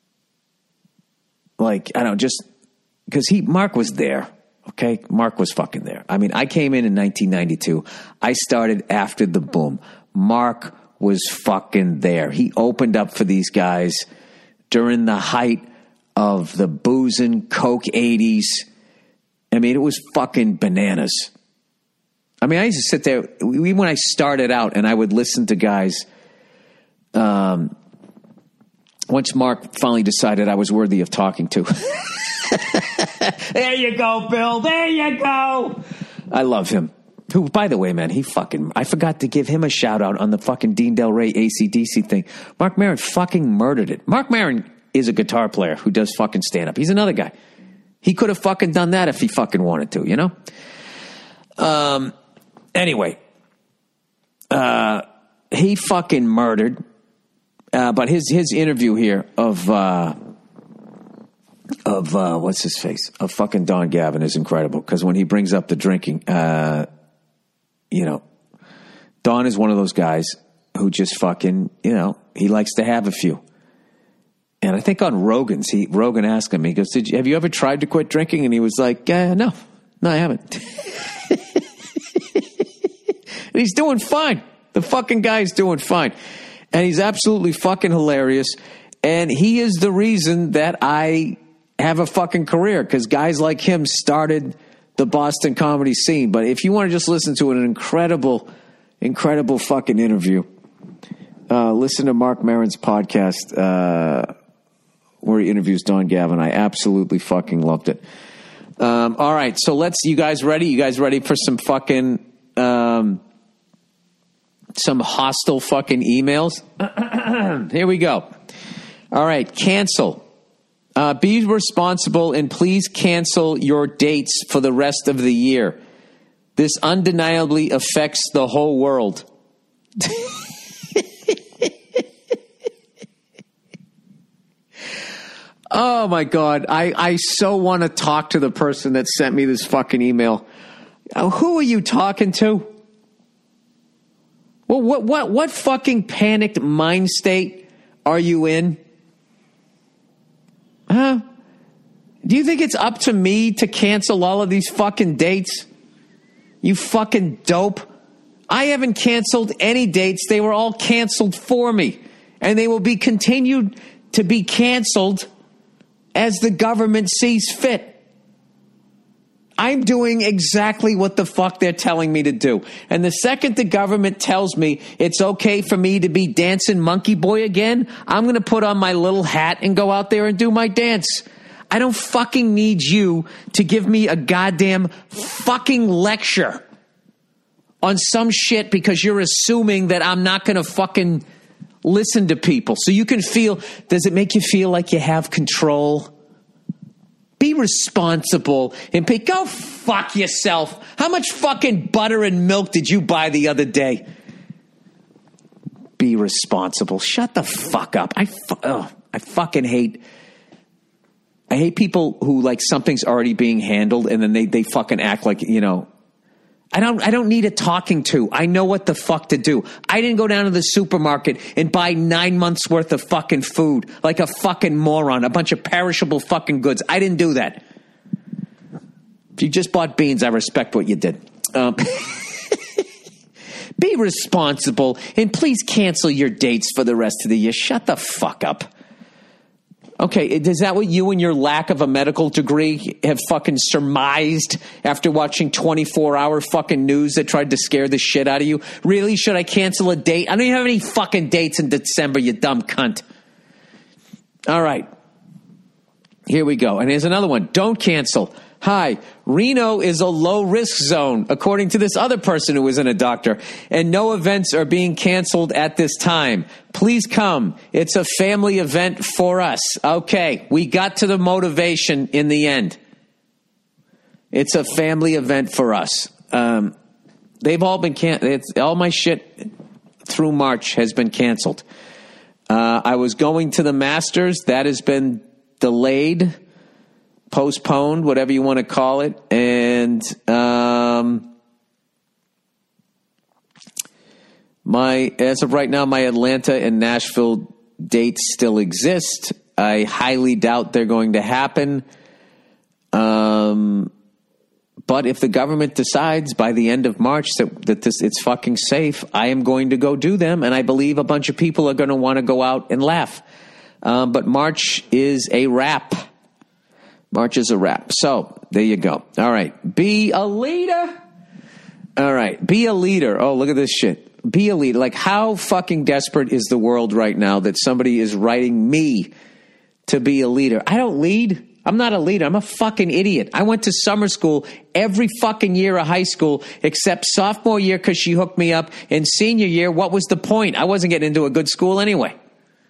I don't know, just because Mark was there. Okay. Mark was fucking there. I mean, I came in 1992. I started after the boom. Mark was fucking there. He opened up for these guys during the height of the boozing Coke 80s. I mean, it was fucking bananas. I mean, I used to sit there, even when I started out, and I would listen to guys. Once Mark finally decided I was worthy of talking to. There you go, Bill. There you go. I love him. Who, by the way, man, I forgot to give him a shout out on the fucking Dean Del Rey AC/DC thing. Mark Maron fucking murdered it. Mark Maron is a guitar player who does fucking stand up. He's another guy. He could have fucking done that if he fucking wanted to, you know? Anyway, he fucking murdered. But his interview here of what's his face, of fucking Don Gavin is incredible, because when he brings up the drinking, you know, Don is one of those guys who just fucking, you know, he likes to have a few. And I think on Rogan's, Rogan asked him, he goes, have you ever tried to quit drinking? And he was like, no, I haven't. And he's doing fine. The fucking guy's doing fine. And he's absolutely fucking hilarious. And he is the reason that I have a fucking career, because guys like him started the Boston comedy scene. But if you want to just listen to an incredible fucking interview, listen to Mark Maron's podcast where he interviews Don Gavin. I absolutely fucking loved it. All right, so you guys ready? You guys ready for some fucking... some hostile fucking emails? Here we go. All right, cancel. Be responsible and please cancel your dates for the rest of the year. This undeniably affects the whole world. Oh my God. I so want to talk to the person that sent me this fucking email. Who are you talking to? Well, what fucking panicked mind state are you in? Huh? Do you think it's up to me to cancel all of these fucking dates? You fucking dope. I haven't canceled any dates. They were all canceled for me. And they will be continued to be canceled as the government sees fit. I'm doing exactly what the fuck they're telling me to do. And the second the government tells me it's okay for me to be dancing monkey boy again, I'm going to put on my little hat and go out there and do my dance. I don't fucking need you to give me a goddamn fucking lecture on some shit because you're assuming that I'm not going to fucking listen to people. So you can feel, does it make you feel like you have control? Be responsible and go fuck yourself. How much fucking butter and milk did you buy the other day? Be responsible. Shut the fuck up. I fucking hate people who like something's already being handled and then they fucking act like, you know, I don't need a talking to. I know what the fuck to do. I didn't go down to the supermarket and buy 9 months worth of fucking food like a fucking moron, a bunch of perishable fucking goods. I didn't do that. If you just bought beans, I respect what you did. Be responsible and please cancel your dates for the rest of the year. Shut the fuck up. Okay, is that what you and your lack of a medical degree have fucking surmised after watching 24-hour fucking news that tried to scare the shit out of you? Really? Should I cancel a date? I don't even have any fucking dates in December, you dumb cunt. All right. Here we go. And here's another one. Don't cancel. Hi, Reno is a low-risk zone, according to this other person who isn't a doctor, and no events are being canceled at this time. Please come. It's a family event for us. Okay, we got to the motivation in the end. It's a family event for us. They've all been canceled. All my shit through March has been canceled. I was going to the Masters. That has been delayed, postponed, whatever you want to call it. And as of right now, my Atlanta and Nashville dates still exist. I highly doubt they're going to happen. But if the government decides by the end of March that it's fucking safe, I am going to go do them. And I believe a bunch of people are going to want to go out and laugh. But March is a wrap. March is a wrap. So there you go. All right. Be a leader. All right. Be a leader. Oh, look at this shit. Be a leader. Like, how fucking desperate is the world right now that somebody is writing me to be a leader? I don't lead. I'm not a leader. I'm a fucking idiot. I went to summer school every fucking year of high school except sophomore year because she hooked me up. And senior year, what was the point? I wasn't getting into a good school anyway.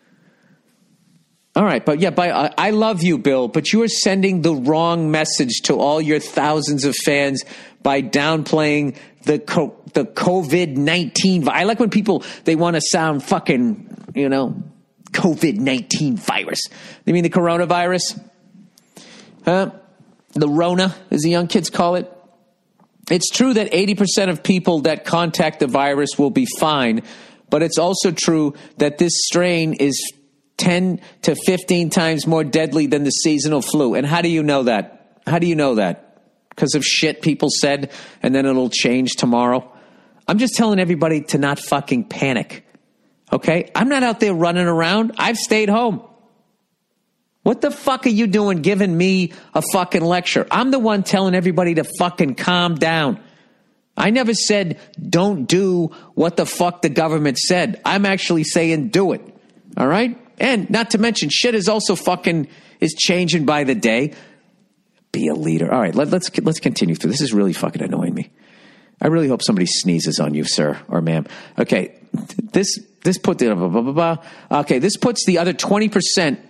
All right, but yeah, I love you, Bill, but you are sending the wrong message to all your thousands of fans by downplaying the COVID-19. I like when people, they want to sound fucking, COVID-19 virus. They mean the coronavirus? Huh? The Rona, as the young kids call it. It's true that 80% of people that contact the virus will be fine, but it's also true that this strain is 10 to 15 times more deadly than the seasonal flu. And how do you know that? How do you know that? Because of shit people said, and then it'll change tomorrow? I'm just telling everybody to not fucking panic. Okay? I'm not out there running around. I've stayed home. What the fuck are you doing giving me a fucking lecture? I'm the one telling everybody to fucking calm down. I never said don't do what the fuck the government said. I'm actually saying do it. All right? And not to mention, shit is also is changing by the day. Be a leader. All right, let's continue through. This is really fucking annoying me. I really hope somebody sneezes on you, sir or ma'am. Okay, this puts the other 20%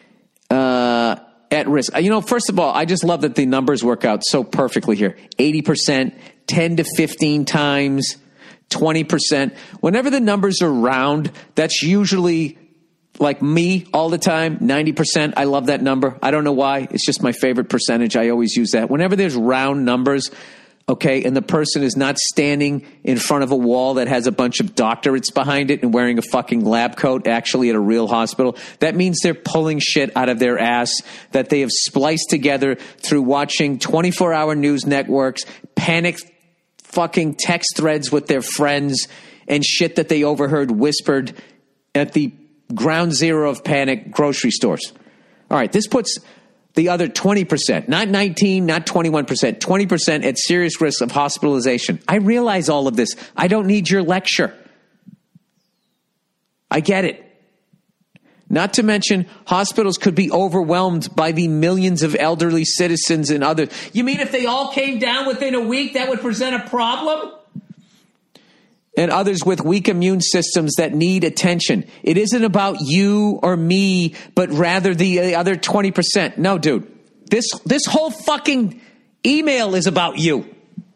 at risk. First of all, I just love that the numbers work out so perfectly here. 80%, 10 to 15 times, 20%. Whenever the numbers are round, that's usually like me all the time, 90%. I love that number. I don't know why. It's just my favorite percentage. I always use that. Whenever there's round numbers, okay, and the person is not standing in front of a wall that has a bunch of doctorates behind it and wearing a fucking lab coat actually at a real hospital, that means they're pulling shit out of their ass that they have spliced together through watching 24-hour news networks, panic fucking text threads with their friends, and shit that they overheard whispered at the ground zero of panic grocery stores. All right, this puts the other 20%, not 19, not 21%, 20% at serious risk of hospitalization. I realize all of this. I don't need your lecture. I get it. Not to mention, hospitals could be overwhelmed by the millions of elderly citizens and others. You mean if they all came down within a week, that would present a problem? And others with weak immune systems that need attention. It isn't about you or me, but rather the other 20%. No, dude. This whole fucking email is about you.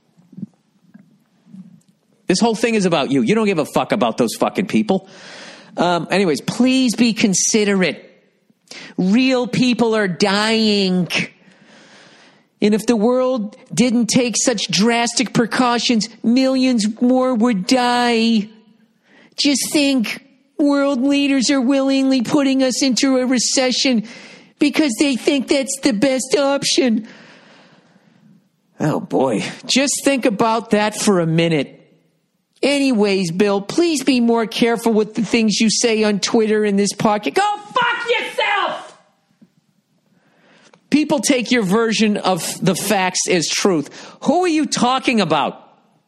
This whole thing is about you. You don't give a fuck about those fucking people. Anyways, please be considerate. Real people are dying. And if the world didn't take such drastic precautions, millions more would die. Just think, world leaders are willingly putting us into a recession because they think that's the best option. Oh boy, just think about that for a minute. Anyways, Bill, please be more careful with the things you say on Twitter in this podcast. Go fuck yourself! People take your version of the facts as truth. Who are you talking about?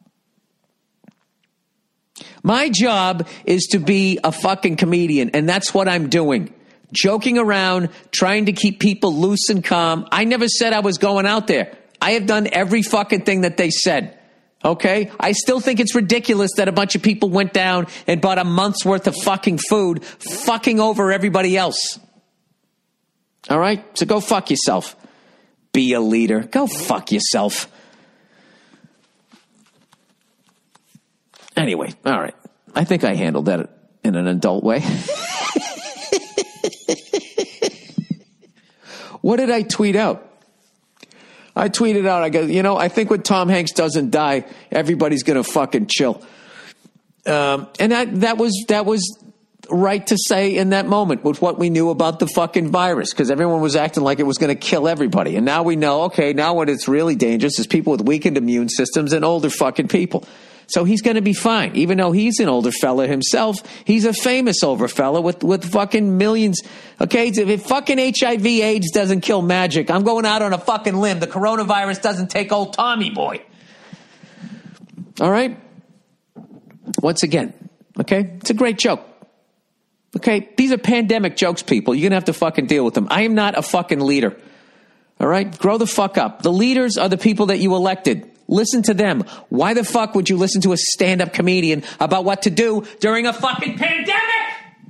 My job is to be a fucking comedian, and that's what I'm doing. Joking around, trying to keep people loose and calm. I never said I was going out there. I have done every fucking thing that they said. Okay? I still think it's ridiculous that a bunch of people went down and bought a month's worth of fucking food, fucking over everybody else. All right? So go fuck yourself. Be a leader. Go fuck yourself. Anyway, all right. I think I handled that in an adult way. What did I tweet out? I tweeted out, I go, I think when Tom Hanks doesn't die, everybody's going to fucking chill. And that was right to say in that moment with what we knew about the fucking virus, because everyone was acting like it was going to kill everybody. And now we know, okay, now what it's really dangerous is people with weakened immune systems and older fucking people. So he's going to be fine. Even though he's an older fella himself, he's a famous older fella with fucking millions. Okay, if fucking HIV AIDS doesn't kill magic, I'm going out on a fucking limb. The coronavirus doesn't take old Tommy boy. All right? Once again, okay? It's a great joke. Okay? These are pandemic jokes, people. You're going to have to fucking deal with them. I am not a fucking leader. All right? Grow the fuck up. The leaders are the people that you elected. Listen to them. Why the fuck would you listen to a stand-up comedian about what to do during a fucking pandemic?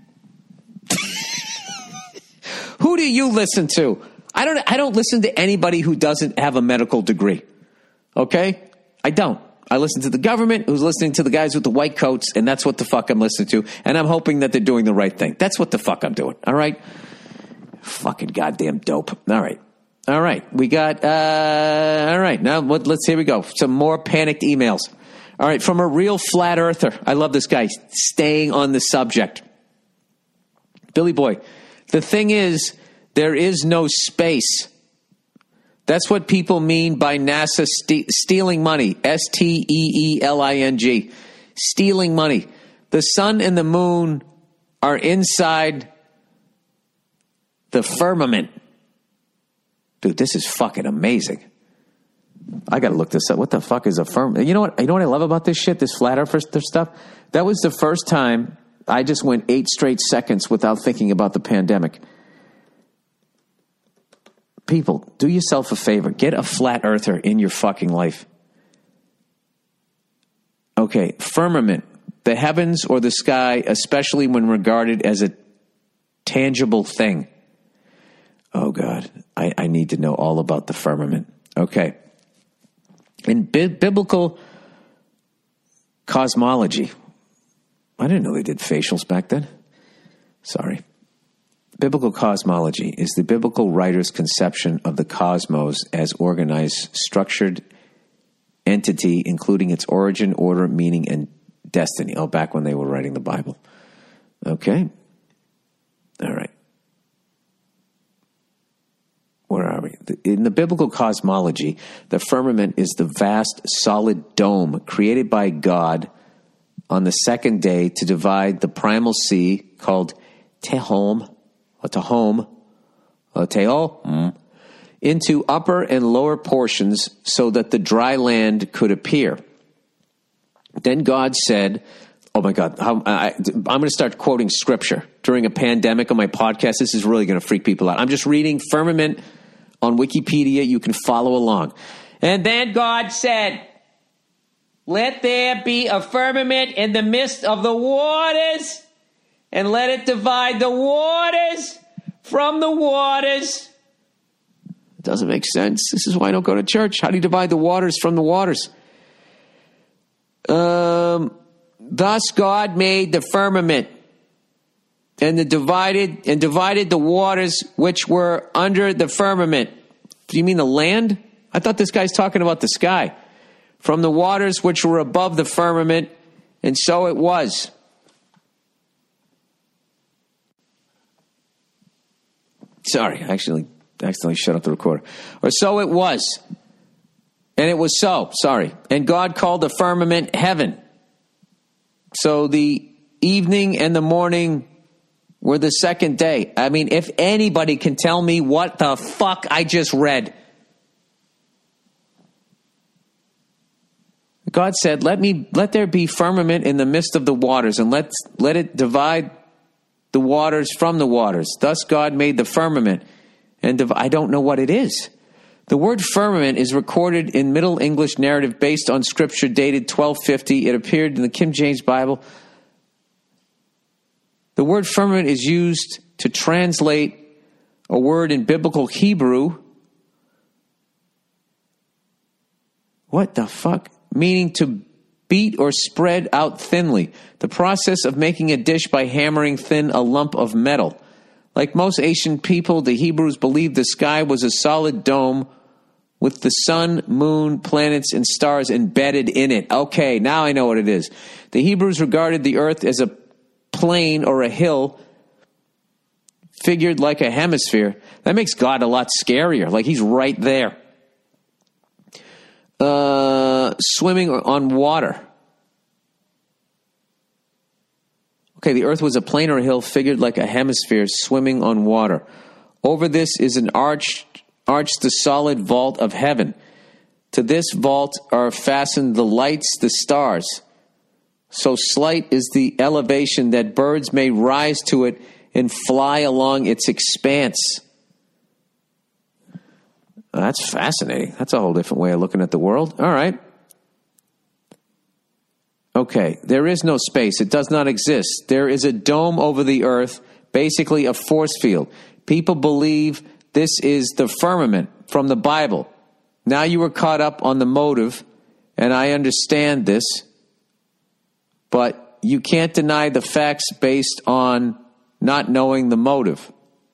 Who do you listen to? I don't listen to anybody who doesn't have a medical degree. Okay? I don't. I listen to the government who's listening to the guys with the white coats, and that's what the fuck I'm listening to. And I'm hoping that they're doing the right thing. That's what the fuck I'm doing. All right? Fucking goddamn dope. All right. All right, we got, all right, now here we go. Some more panicked emails. All right, from a real flat earther. I love this guy, staying on the subject. Billy Boy, the thing is, there is no space. That's what people mean by NASA stealing money. STEELING. Stealing money. The sun and the moon are inside the firmament. Dude, this is fucking amazing. I got to look this up. What the fuck is a firmament? You know what I love about this shit, this flat earth stuff? That was the first time I just went 8 straight seconds without thinking about the pandemic. People, do yourself a favor. Get a flat earther in your fucking life. Okay, firmament. The heavens or the sky, especially when regarded as a tangible thing. Oh, God, I need to know all about the firmament. Okay. In biblical cosmology, I didn't know they did facials back then. Sorry. Biblical cosmology is the biblical writer's conception of the cosmos as organized, structured entity, including its origin, order, meaning, and destiny. Oh, back when they were writing the Bible. Okay. All right. Where are we? In the biblical cosmology, the firmament is the vast, solid dome created by God on the second day to divide the primal sea called Tehom, into upper and lower portions so that the dry land could appear. Then God said, oh my God, I'm going to start quoting scripture during a pandemic on my podcast. This is really going to freak people out. I'm just reading firmament on Wikipedia. You can follow along. And then God said, let there be a firmament in the midst of the waters, and let it divide the waters from the waters. It doesn't make sense. This is why I don't go to church. How do you divide the waters from the waters? Thus God made the firmament and divided the waters which were under the firmament. Do you mean the land? I thought this guy's talking about the sky. From the waters which were above the firmament, and so it was. Sorry, I accidentally shut off the recorder. Or so it was. And it was so. Sorry. And God called the firmament heaven. So the evening and the morning were the second day. I mean, if anybody can tell me what the fuck I just read. God said, let there be firmament in the midst of the waters, and let it divide the waters from the waters. Thus God made the firmament. And I don't know what it is. The word firmament is recorded in Middle English narrative based on scripture dated 1250. It appeared in the King James Bible. The word firmament is used to translate a word in biblical Hebrew. What the fuck? Meaning to beat or spread out thinly. The process of making a dish by hammering thin a lump of metal. Like most ancient people, the Hebrews believed the sky was a solid dome with the sun, moon, planets, and stars embedded in it. Okay, now I know what it is. The Hebrews regarded the earth as a plain or a hill figured like a hemisphere. That makes God a lot scarier, like he's right there. Swimming on water. Okay, the earth was a plain or a hill figured like a hemisphere swimming on water. Over this is an arch the solid vault of heaven. To this vault are fastened the lights, the stars. So slight is the elevation that birds may rise to it and fly along its expanse. That's fascinating. That's a whole different way of looking at the world. All right. Okay, there is no space. It does not exist. There is a dome over the earth, basically a force field. People believe this is the firmament from the Bible. Now you were caught up on the motive, and I understand this, but you can't deny the facts based on not knowing the motive.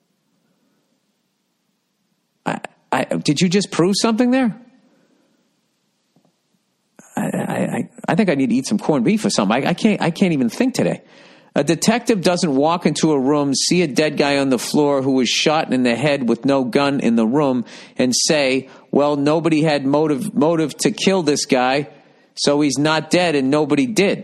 Did you just prove something there? I think I need to eat some corned beef or something. I can't even think today. A detective doesn't walk into a room, see a dead guy on the floor who was shot in the head with no gun in the room, and say, well, nobody had motive to kill this guy, so he's not dead and nobody did.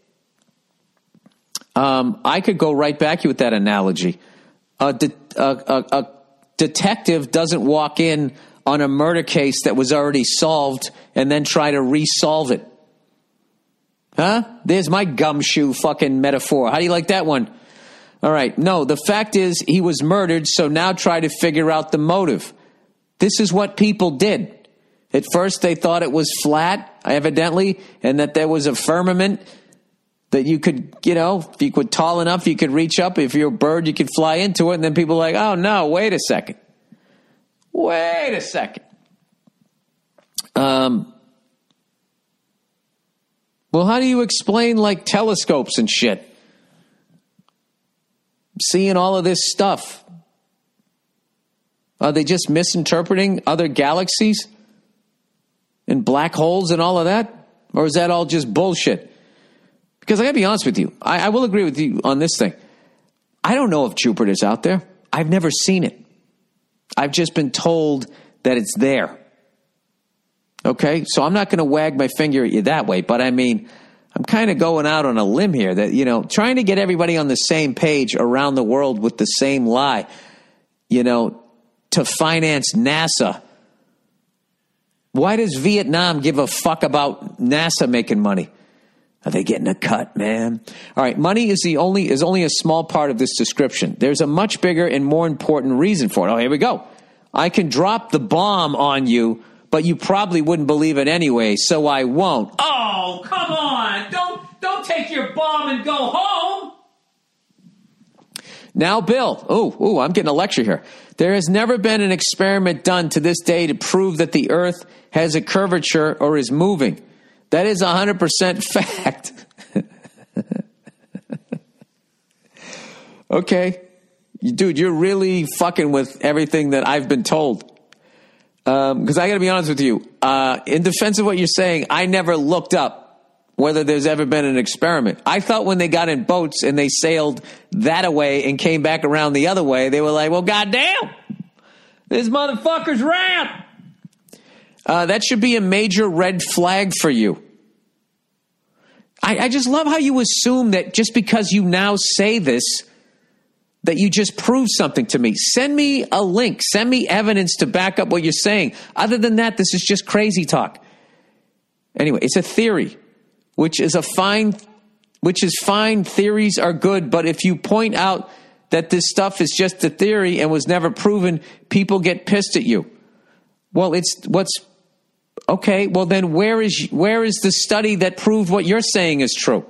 I could go right back with that analogy. A detective doesn't walk in on a murder case that was already solved and then try to resolve it. Huh? There's my gumshoe fucking metaphor. How do you like that one? All right. No, the fact is he was murdered, so now try to figure out the motive. This is what people did. At first they thought it was flat, evidently, and that there was a firmament that you could, if you were tall enough, you could reach up. If you're a bird, you could fly into it. And then people are like, oh, no, wait a second. Well, how do you explain, telescopes and shit? Seeing all of this stuff. Are they just misinterpreting other galaxies and black holes and all of that? Or is that all just bullshit? Because I got to be honest with you. I will agree with you on this thing. I don't know if Jupiter's out there. I've never seen it. I've just been told that it's there. Okay? So I'm not going to wag my finger at you that way. But I'm kind of going out on a limb here that, trying to get everybody on the same page around the world with the same lie, to finance NASA. Why does Vietnam give a fuck about NASA making money? Are they getting a cut, man? All right, money is only a small part of this description. There's a much bigger and more important reason for it. Oh, here we go. I can drop the bomb on you, but you probably wouldn't believe it anyway, so I won't. Oh, come on. Don't take your bomb and go home. Now, Bill. Oh, I'm getting a lecture here. There has never been an experiment done to this day to prove that the earth has a curvature or is moving. That is 100% fact. Okay. Dude, you're really fucking with everything that I've been told. Because I got to be honest with you. In defense of what you're saying, I never looked up whether there's ever been an experiment. I thought when they got in boats and they sailed that way and came back around the other way, they were like, well, goddamn, this motherfucker's round. That should be a major red flag for you. I just love how you assume that just because you now say this, that you just prove something to me. Send me a link. Send me evidence to back up what you're saying. Other than that, this is just crazy talk. Anyway, it's a theory, which is fine. Theories are good, but if you point out that this stuff is just a theory and was never proven, people get pissed at you. Well, okay. Well, then where is the study that proved what you're saying is true?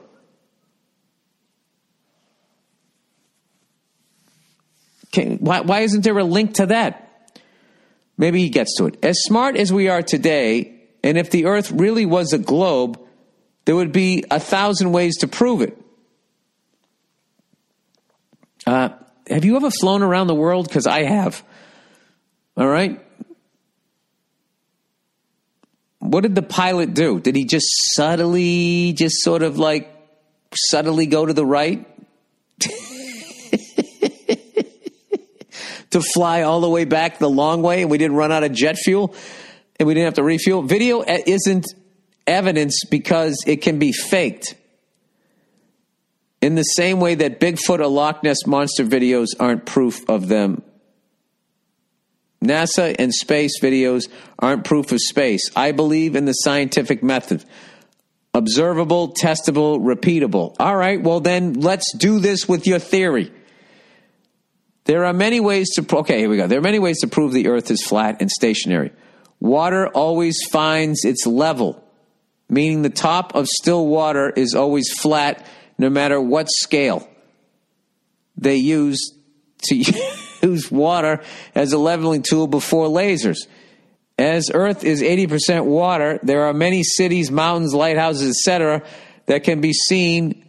Okay, why isn't there a link to that? Maybe he gets to it. As smart as we are today, and if the Earth really was a globe, there would be 1,000 ways to prove it. Have you ever flown around the world? Because I have. All right. What did the pilot do? Did he just subtly go to the right? To fly all the way back the long way, and we didn't run out of jet fuel, and we didn't have to refuel? Video isn't evidence because it can be faked. In the same way that Bigfoot or Loch Ness Monster videos aren't proof of them. NASA and space videos aren't proof of space. I believe in the scientific method. Observable, testable, repeatable. All right, well then let's do this with your theory. There are many ways to... Okay, here we go. There are many ways to prove the Earth is flat and stationary. Water always finds its level, meaning the top of still water is always flat no matter what scale they use to use water as a leveling tool before lasers. As Earth is 80% water, there are many cities, mountains, lighthouses, etc. that can be seen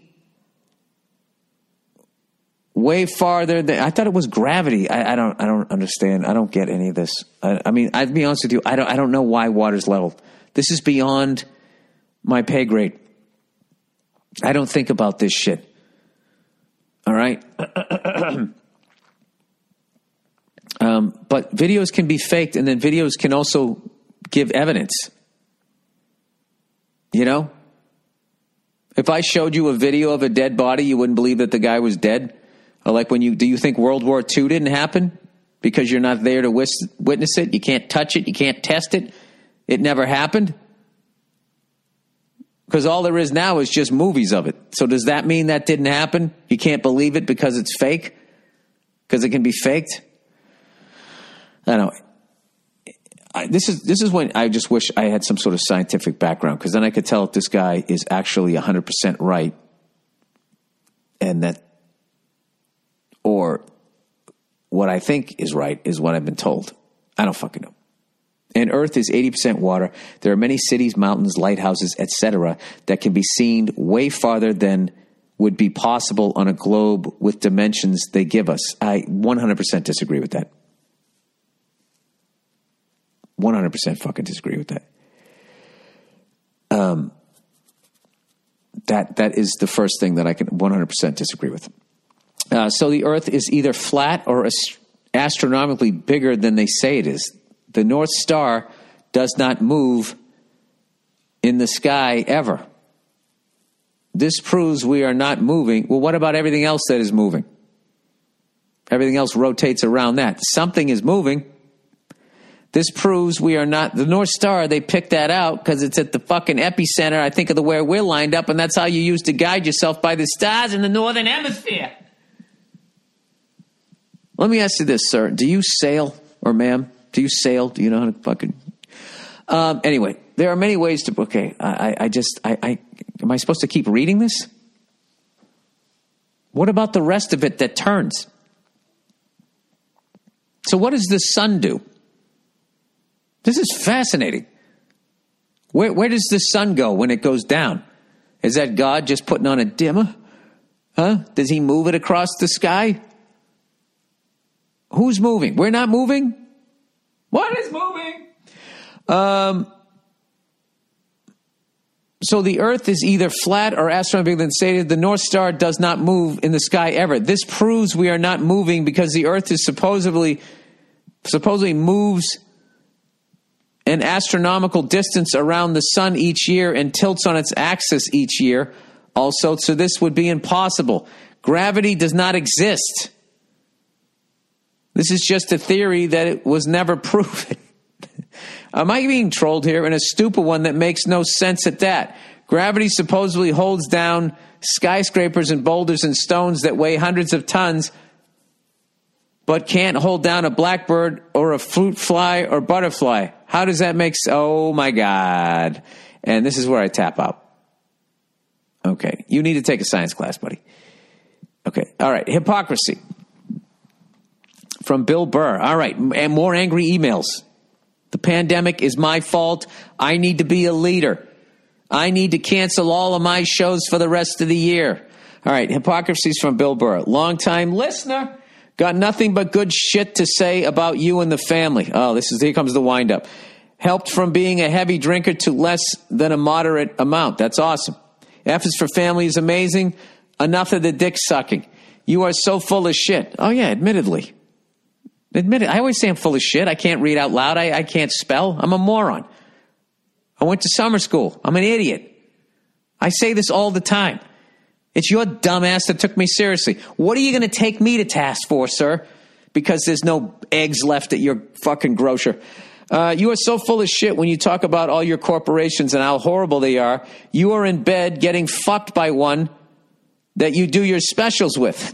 way farther than... I thought it was gravity. I don't understand. I don't get any of this. I mean, I'd be honest with you. I don't know why water's level. This is beyond my pay grade. I don't think about this shit. All right? But videos can be faked, and then videos can also give evidence. You know? If I showed you a video of a dead body, you wouldn't believe that the guy was dead? Or like do you think World War II didn't happen? Because you're not there to witness it? You can't touch it? You can't test it? It never happened? Because all there is now is just movies of it. So does that mean that didn't happen? You can't believe it because it's fake? Because it can be faked? I don't know. This is when I just wish I had some sort of scientific background, because then I could tell if this guy is actually 100% right, and that, or what I think is right is what I've been told. I don't fucking know. And Earth is 80% water. There are many cities, mountains, lighthouses, etc. that can be seen way farther than would be possible on a globe with dimensions they give us. I 100% disagree with that. 100% fucking disagree with that. That is the first thing that I can 100% disagree with. So the Earth is either flat or astronomically bigger than they say it is. The North Star does not move in the sky ever. This proves we are not moving. Well, what about everything else that is moving? Everything else rotates around that. Something is moving. This proves we are not... The North Star, they picked that out because it's at the fucking epicenter, I think, of the where we're lined up, and that's how you use to guide yourself by the stars in the Northern Hemisphere. Let me ask you this, sir. Do you sail, or ma'am? Do you sail? Do you know how to fucking... Anyway, there are many ways to... Okay, am I supposed to keep reading this? What about the rest of it that turns? So what does the sun do? This is fascinating. Where does the sun go when it goes down? Is that God just putting on a dimmer? Huh? Does he move it across the sky? Who's moving? We're not moving? What is moving? So the Earth is either flat or astronomically than stated. The North Star does not move in the sky ever. This proves we are not moving because the Earth is supposedly moves an astronomical distance around the sun each year and tilts on its axis each year also, so this would be impossible. Gravity does not exist. This is just a theory that it was never proven. Am I being trolled here? And a stupid one that makes no sense at that. Gravity supposedly holds down skyscrapers and boulders and stones that weigh hundreds of tons but can't hold down a blackbird or a fruit fly or butterfly. How does that make sense? Oh, my God. And this is where I tap out. Okay. You need to take a science class, buddy. Okay. All right. Hypocrisy. From Bill Burr. All right. And more angry emails. The pandemic is my fault. I need to be a leader. I need to cancel all of my shows for the rest of the year. All right. Hypocrisies from Bill Burr. Longtime listener. Got nothing but good shit to say about you and the family. Oh, here comes the wind-up. Helped from being a heavy drinker to less than a moderate amount. That's awesome. F is for family is amazing. Enough of the dick sucking. You are so full of shit. Oh, yeah, admittedly. I always say I'm full of shit. I can't read out loud. I can't spell. I'm a moron. I went to summer school. I'm an idiot. I say this all the time. It's your dumbass that took me seriously. What are you going to take me to task for, sir? Because there's no eggs left at your fucking grocer. You are so full of shit when you talk about all your corporations and how horrible they are. You are in bed getting fucked by one that you do your specials with.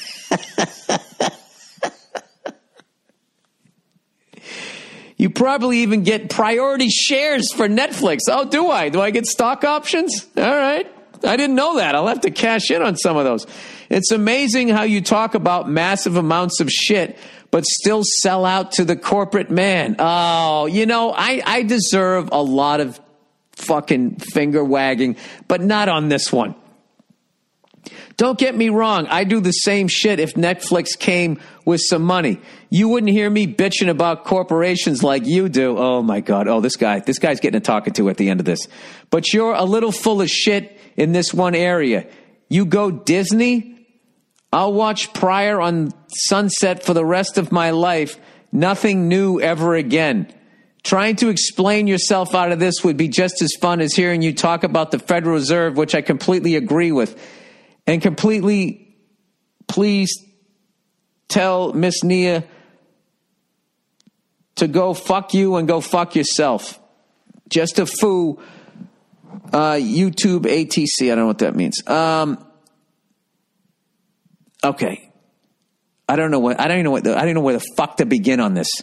You probably even get priority shares for Netflix. Oh, do I? Do I get stock options? All right. I didn't know that. I'll have to cash in on some of those. It's amazing how you talk about massive amounts of shit, but still sell out to the corporate man. Oh, I deserve a lot of fucking finger wagging, but not on this one. Don't get me wrong. I do the same shit if Netflix came with some money. You wouldn't hear me bitching about corporations like you do. Oh, my God. Oh, this guy's getting a talking to at the end of this. But you're a little full of shit in this one area. You go Disney, I'll watch Pryor on Sunset for the rest of my life. Nothing new ever again. Trying to explain yourself out of this would be just as fun as hearing you talk about the Federal Reserve, which I completely agree with. And completely, please tell Miss Nia to go fuck you and go fuck yourself. Just a foo. YouTube ATC. I don't know what that means. Okay. I don't know where the fuck to begin on this.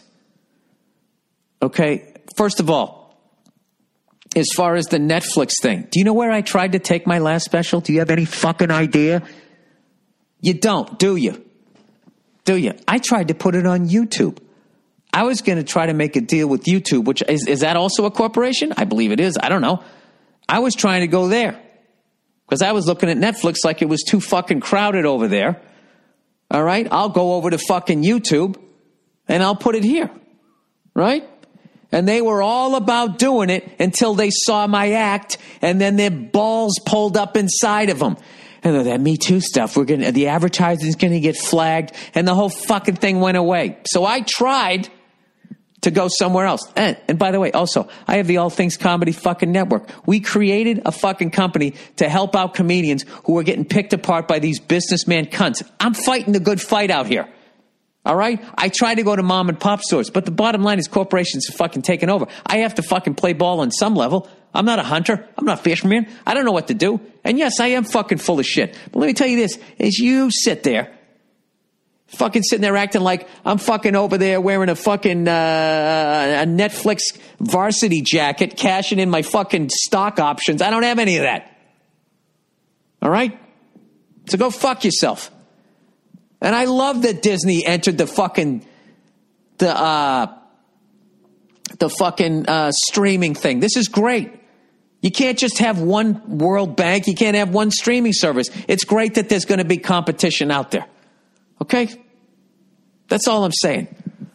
Okay. First of all, as far as the Netflix thing, do you know where I tried to take my last special? Do you have any fucking idea? You don't, do you? Do you? I tried to put it on YouTube. I was going to try to make a deal with YouTube, which is that also a corporation? I believe it is. I don't know. I was trying to go there because I was looking at Netflix like it was too fucking crowded over there. All right. I'll go over to fucking YouTube and I'll put it here. Right. And they were all about doing it until they saw my act, and then their balls pulled up inside of them. And that Me Too stuff, the advertising's going to get flagged, and the whole fucking thing went away. So I tried to go somewhere else. And by the way, also, I have the All Things Comedy fucking network. We created a fucking company to help out comedians who are getting picked apart by these businessman cunts. I'm fighting the good fight out here. All right? I try to go to mom and pop stores, but the bottom line is corporations are fucking taking over. I have to fucking play ball on some level. I'm not a hunter. I'm not a fisherman. I don't know what to do. And yes, I am fucking full of shit. But let me tell you this, is you sit there, fucking sitting there acting like I'm fucking over there wearing a fucking a Netflix varsity jacket, cashing in my fucking stock options. I don't have any of that. All right? So go fuck yourself. And I love that Disney entered the fucking streaming thing. This is great. You can't just have one World Bank. You can't have one streaming service. It's great that there's going to be competition out there. Okay? That's all I'm saying.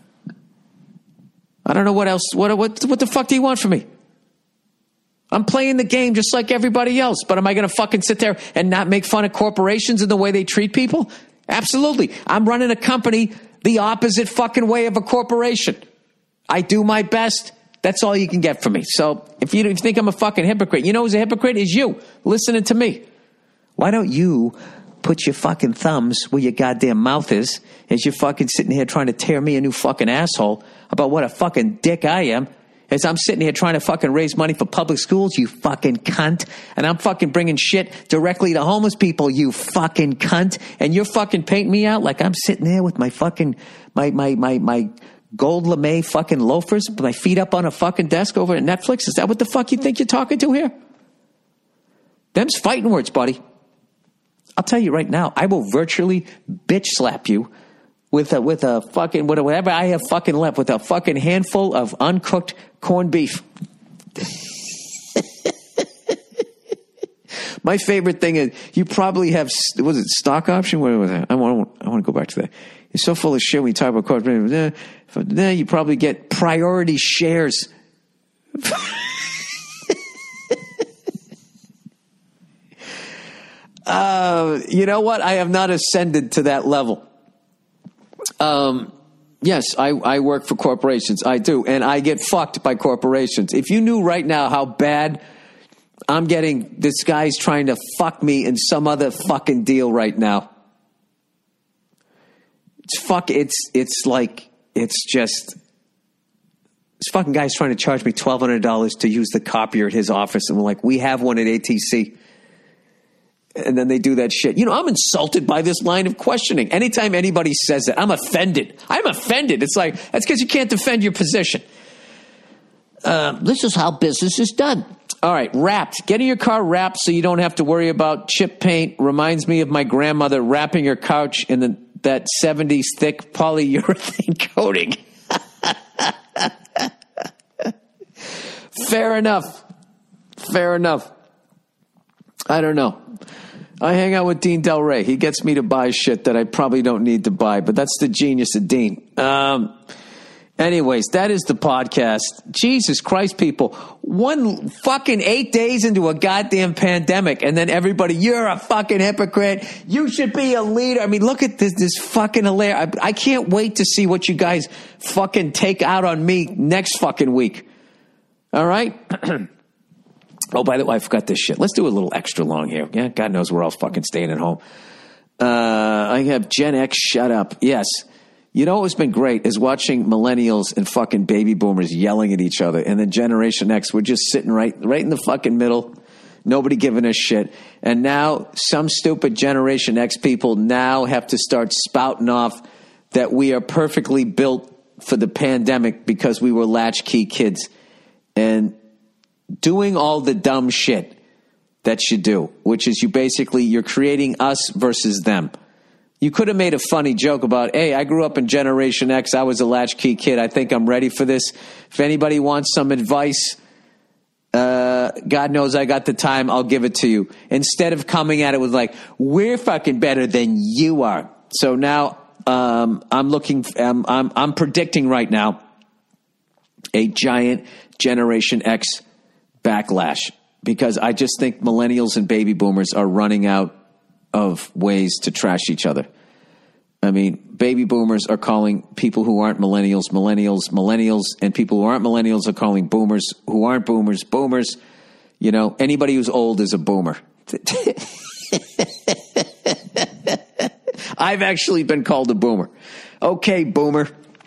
I don't know what else. What the fuck do you want from me? I'm playing the game just like everybody else. But am I going to fucking sit there and not make fun of corporations and the way they treat people? Absolutely. I'm running a company the opposite fucking way of a corporation. I do my best. That's all you can get from me. So if you think I'm a fucking hypocrite, you know who's a hypocrite is you, listening to me. Why don't you put your fucking thumbs where your goddamn mouth is as you're fucking sitting here trying to tear me a new fucking asshole about what a fucking dick I am, as I'm sitting here trying to fucking raise money for public schools, you fucking cunt. And I'm fucking bringing shit directly to homeless people, you fucking cunt. And you're fucking painting me out like I'm sitting there with my fucking, my gold lame fucking loafers, my feet up on a fucking desk over at Netflix. Is that what the fuck you think you're talking to here? Them's fighting words, buddy. I'll tell you right now, I will virtually bitch slap you with a fucking, whatever I have fucking left, with a fucking handful of uncooked corned beef. My favorite thing is, you probably have, was it stock option? What was that? I want to go back to that. You're so full of shit when you talk about corporate. Then you probably get priority shares. You know what? I have not ascended to that level. Yes, I work for corporations. I do. And I get fucked by corporations. If you knew right now how bad I'm getting, this guy's trying to fuck me in some other fucking deal right now. This fucking guy's trying to charge me $1,200 to use the copier at his office. And we're like, we have one at ATC. And then they do that shit. You know, I'm insulted by this line of questioning. Anytime anybody says that, I'm offended. I'm offended. It's like, that's because you can't defend your position. This is how business is done. All right, wrapped. Getting your car wrapped so you don't have to worry about chip paint reminds me of my grandmother wrapping her couch in that 70s thick polyurethane coating. Fair enough. I don't know. I hang out with Dean Del Rey. He gets me to buy shit that I probably don't need to buy, but that's the genius of Dean. Anyways, that is the podcast. Jesus Christ, people. 8 days into a goddamn pandemic, and then everybody, you're a fucking hypocrite. You should be a leader. I mean, look at this fucking hilarious. I can't wait to see what you guys fucking take out on me next fucking week. All right? Oh, by the way, I forgot this shit. Let's do a little extra long here. Yeah, God knows we're all fucking staying at home. I have Gen X shut up. Yes. You know what's been great is watching millennials and fucking baby boomers yelling at each other. And then Generation X, we're just sitting right in the fucking middle. Nobody giving a shit. And now some stupid Generation X people now have to start spouting off that we are perfectly built for the pandemic because we were latchkey kids. And doing all the dumb shit that you do, which is you're creating us versus them. You could have made a funny joke about, hey, I grew up in Generation X. I was a latchkey kid. I think I'm ready for this. If anybody wants some advice, God knows I got the time. I'll give it to you. Instead of coming at it with like, we're fucking better than you are. So now I'm predicting right now a giant Generation X backlash, because I just think millennials and baby boomers are running out of ways to trash each other. I mean, baby boomers are calling people who aren't millennials, and people who aren't millennials are calling boomers who aren't boomers. You know, anybody who's old is a boomer. I've actually been called a boomer. Okay, boomer.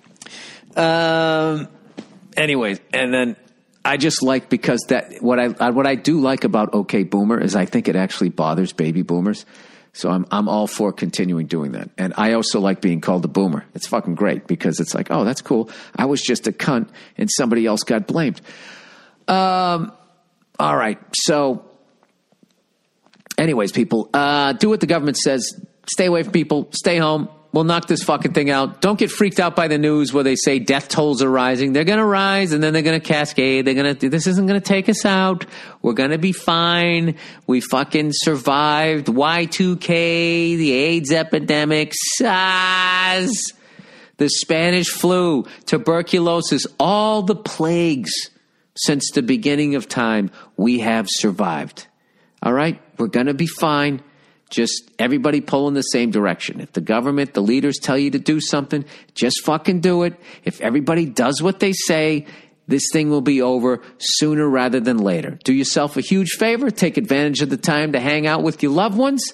Anyways, and then I just like, because that what I do like about OK Boomer is I think it actually bothers baby boomers. So I'm all for continuing doing that. And I also like being called a boomer. It's fucking great, because it's like, oh, that's cool. I was just a cunt and somebody else got blamed. All right. So anyways, people, do what the government says. Stay away from people. Stay home. We'll knock this fucking thing out. Don't get freaked out by the news where they say death tolls are rising. They're going to rise, and then they're going to cascade. This isn't going to take us out. We're going to be fine. We fucking survived Y2K, the AIDS epidemic, SARS, the Spanish flu, tuberculosis, all the plagues since the beginning of time. We have survived. All right? We're going to be fine. Just everybody pull in the same direction. If the government, the leaders tell you to do something, just fucking do it. If everybody does what they say, this thing will be over sooner rather than later. Do yourself a huge favor. Take advantage of the time to hang out with your loved ones.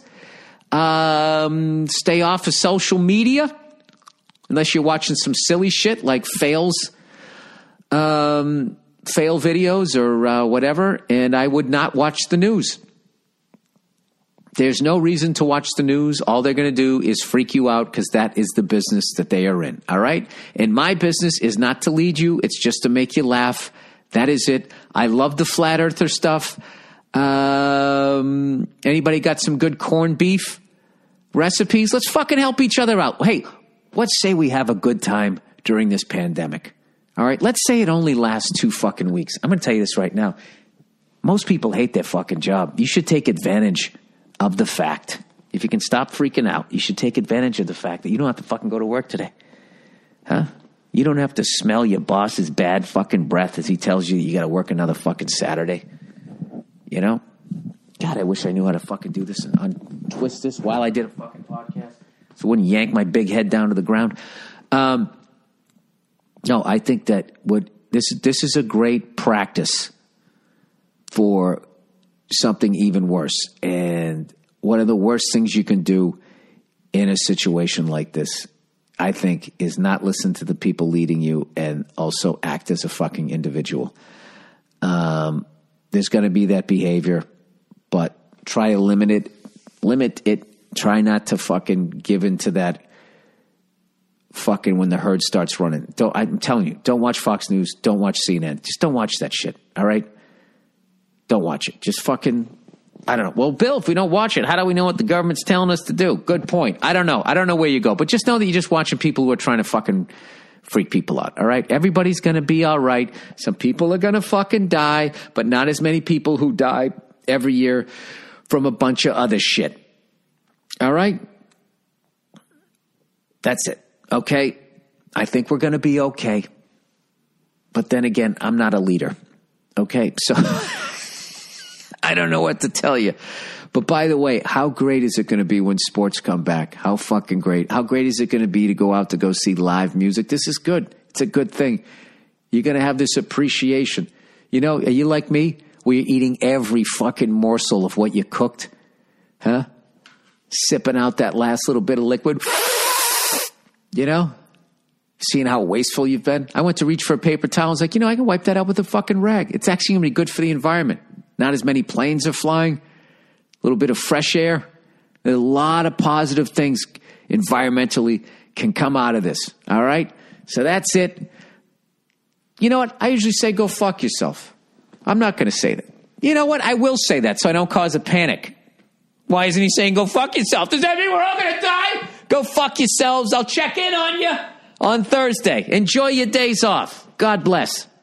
Stay off of social media, unless you're watching some silly shit like fails. fail videos or whatever, and I would not watch the news. There's no reason to watch the news. All they're going to do is freak you out because that is the business that they are in, all right? And my business is not to lead you. It's just to make you laugh. That is it. I love the flat earther stuff. Anybody got some good corned beef recipes? Let's fucking help each other out. Hey, let's say we have a good time during this pandemic. All right, let's say it only lasts 2 fucking weeks. I'm going to tell you this right now. Most people hate their fucking job. You should take advantage of the fact, if you can stop freaking out, you should take advantage of the fact that you don't have to fucking go to work today. Huh? You don't have to smell your boss's bad fucking breath as he tells you you got to work another fucking Saturday. You know? God, I wish I knew how to fucking do this and untwist this while I did a fucking podcast so it wouldn't yank my big head down to the ground. No, I think that this is a great practice for something even worse. And one of the worst things you can do in a situation like this, I think, is not listen to the people leading you and also act as a fucking individual. There's going to be that behavior, but try to limit it. Try not to fucking give into that fucking when the herd starts running. I'm telling you, don't watch Fox News. Don't watch CNN. Just don't watch that shit. All right? Don't watch it. Just fucking, I don't know. Well, Bill, if we don't watch it, how do we know what the government's telling us to do? Good point. I don't know. I don't know where you go. But just know that you're just watching people who are trying to fucking freak people out. All right? Everybody's going to be all right. Some people are going to fucking die, but not as many people who die every year from a bunch of other shit. All right? That's it. Okay? I think we're going to be okay. But then again, I'm not a leader. Okay? So I don't know what to tell you. But by the way, how great is it going to be when sports come back? How fucking great. How great is it going to be to go out to go see live music? This is good. It's a good thing. You're going to have this appreciation. You know, are you like me? Where you're eating every fucking morsel of what you cooked? Huh? Sipping out that last little bit of liquid. You know? Seeing how wasteful you've been. I went to reach for a paper towel. I was like, I can wipe that out with a fucking rag. It's actually going to be good for the environment. Not as many planes are flying. A little bit of fresh air. A lot of positive things environmentally can come out of this. All right? So that's it. You know what? I usually say go fuck yourself. I'm not going to say that. You know what? I will say that so I don't cause a panic. Why isn't he saying go fuck yourself? Does that mean we're all going to die? Go fuck yourselves. I'll check in on you on Thursday. Enjoy your days off. God bless.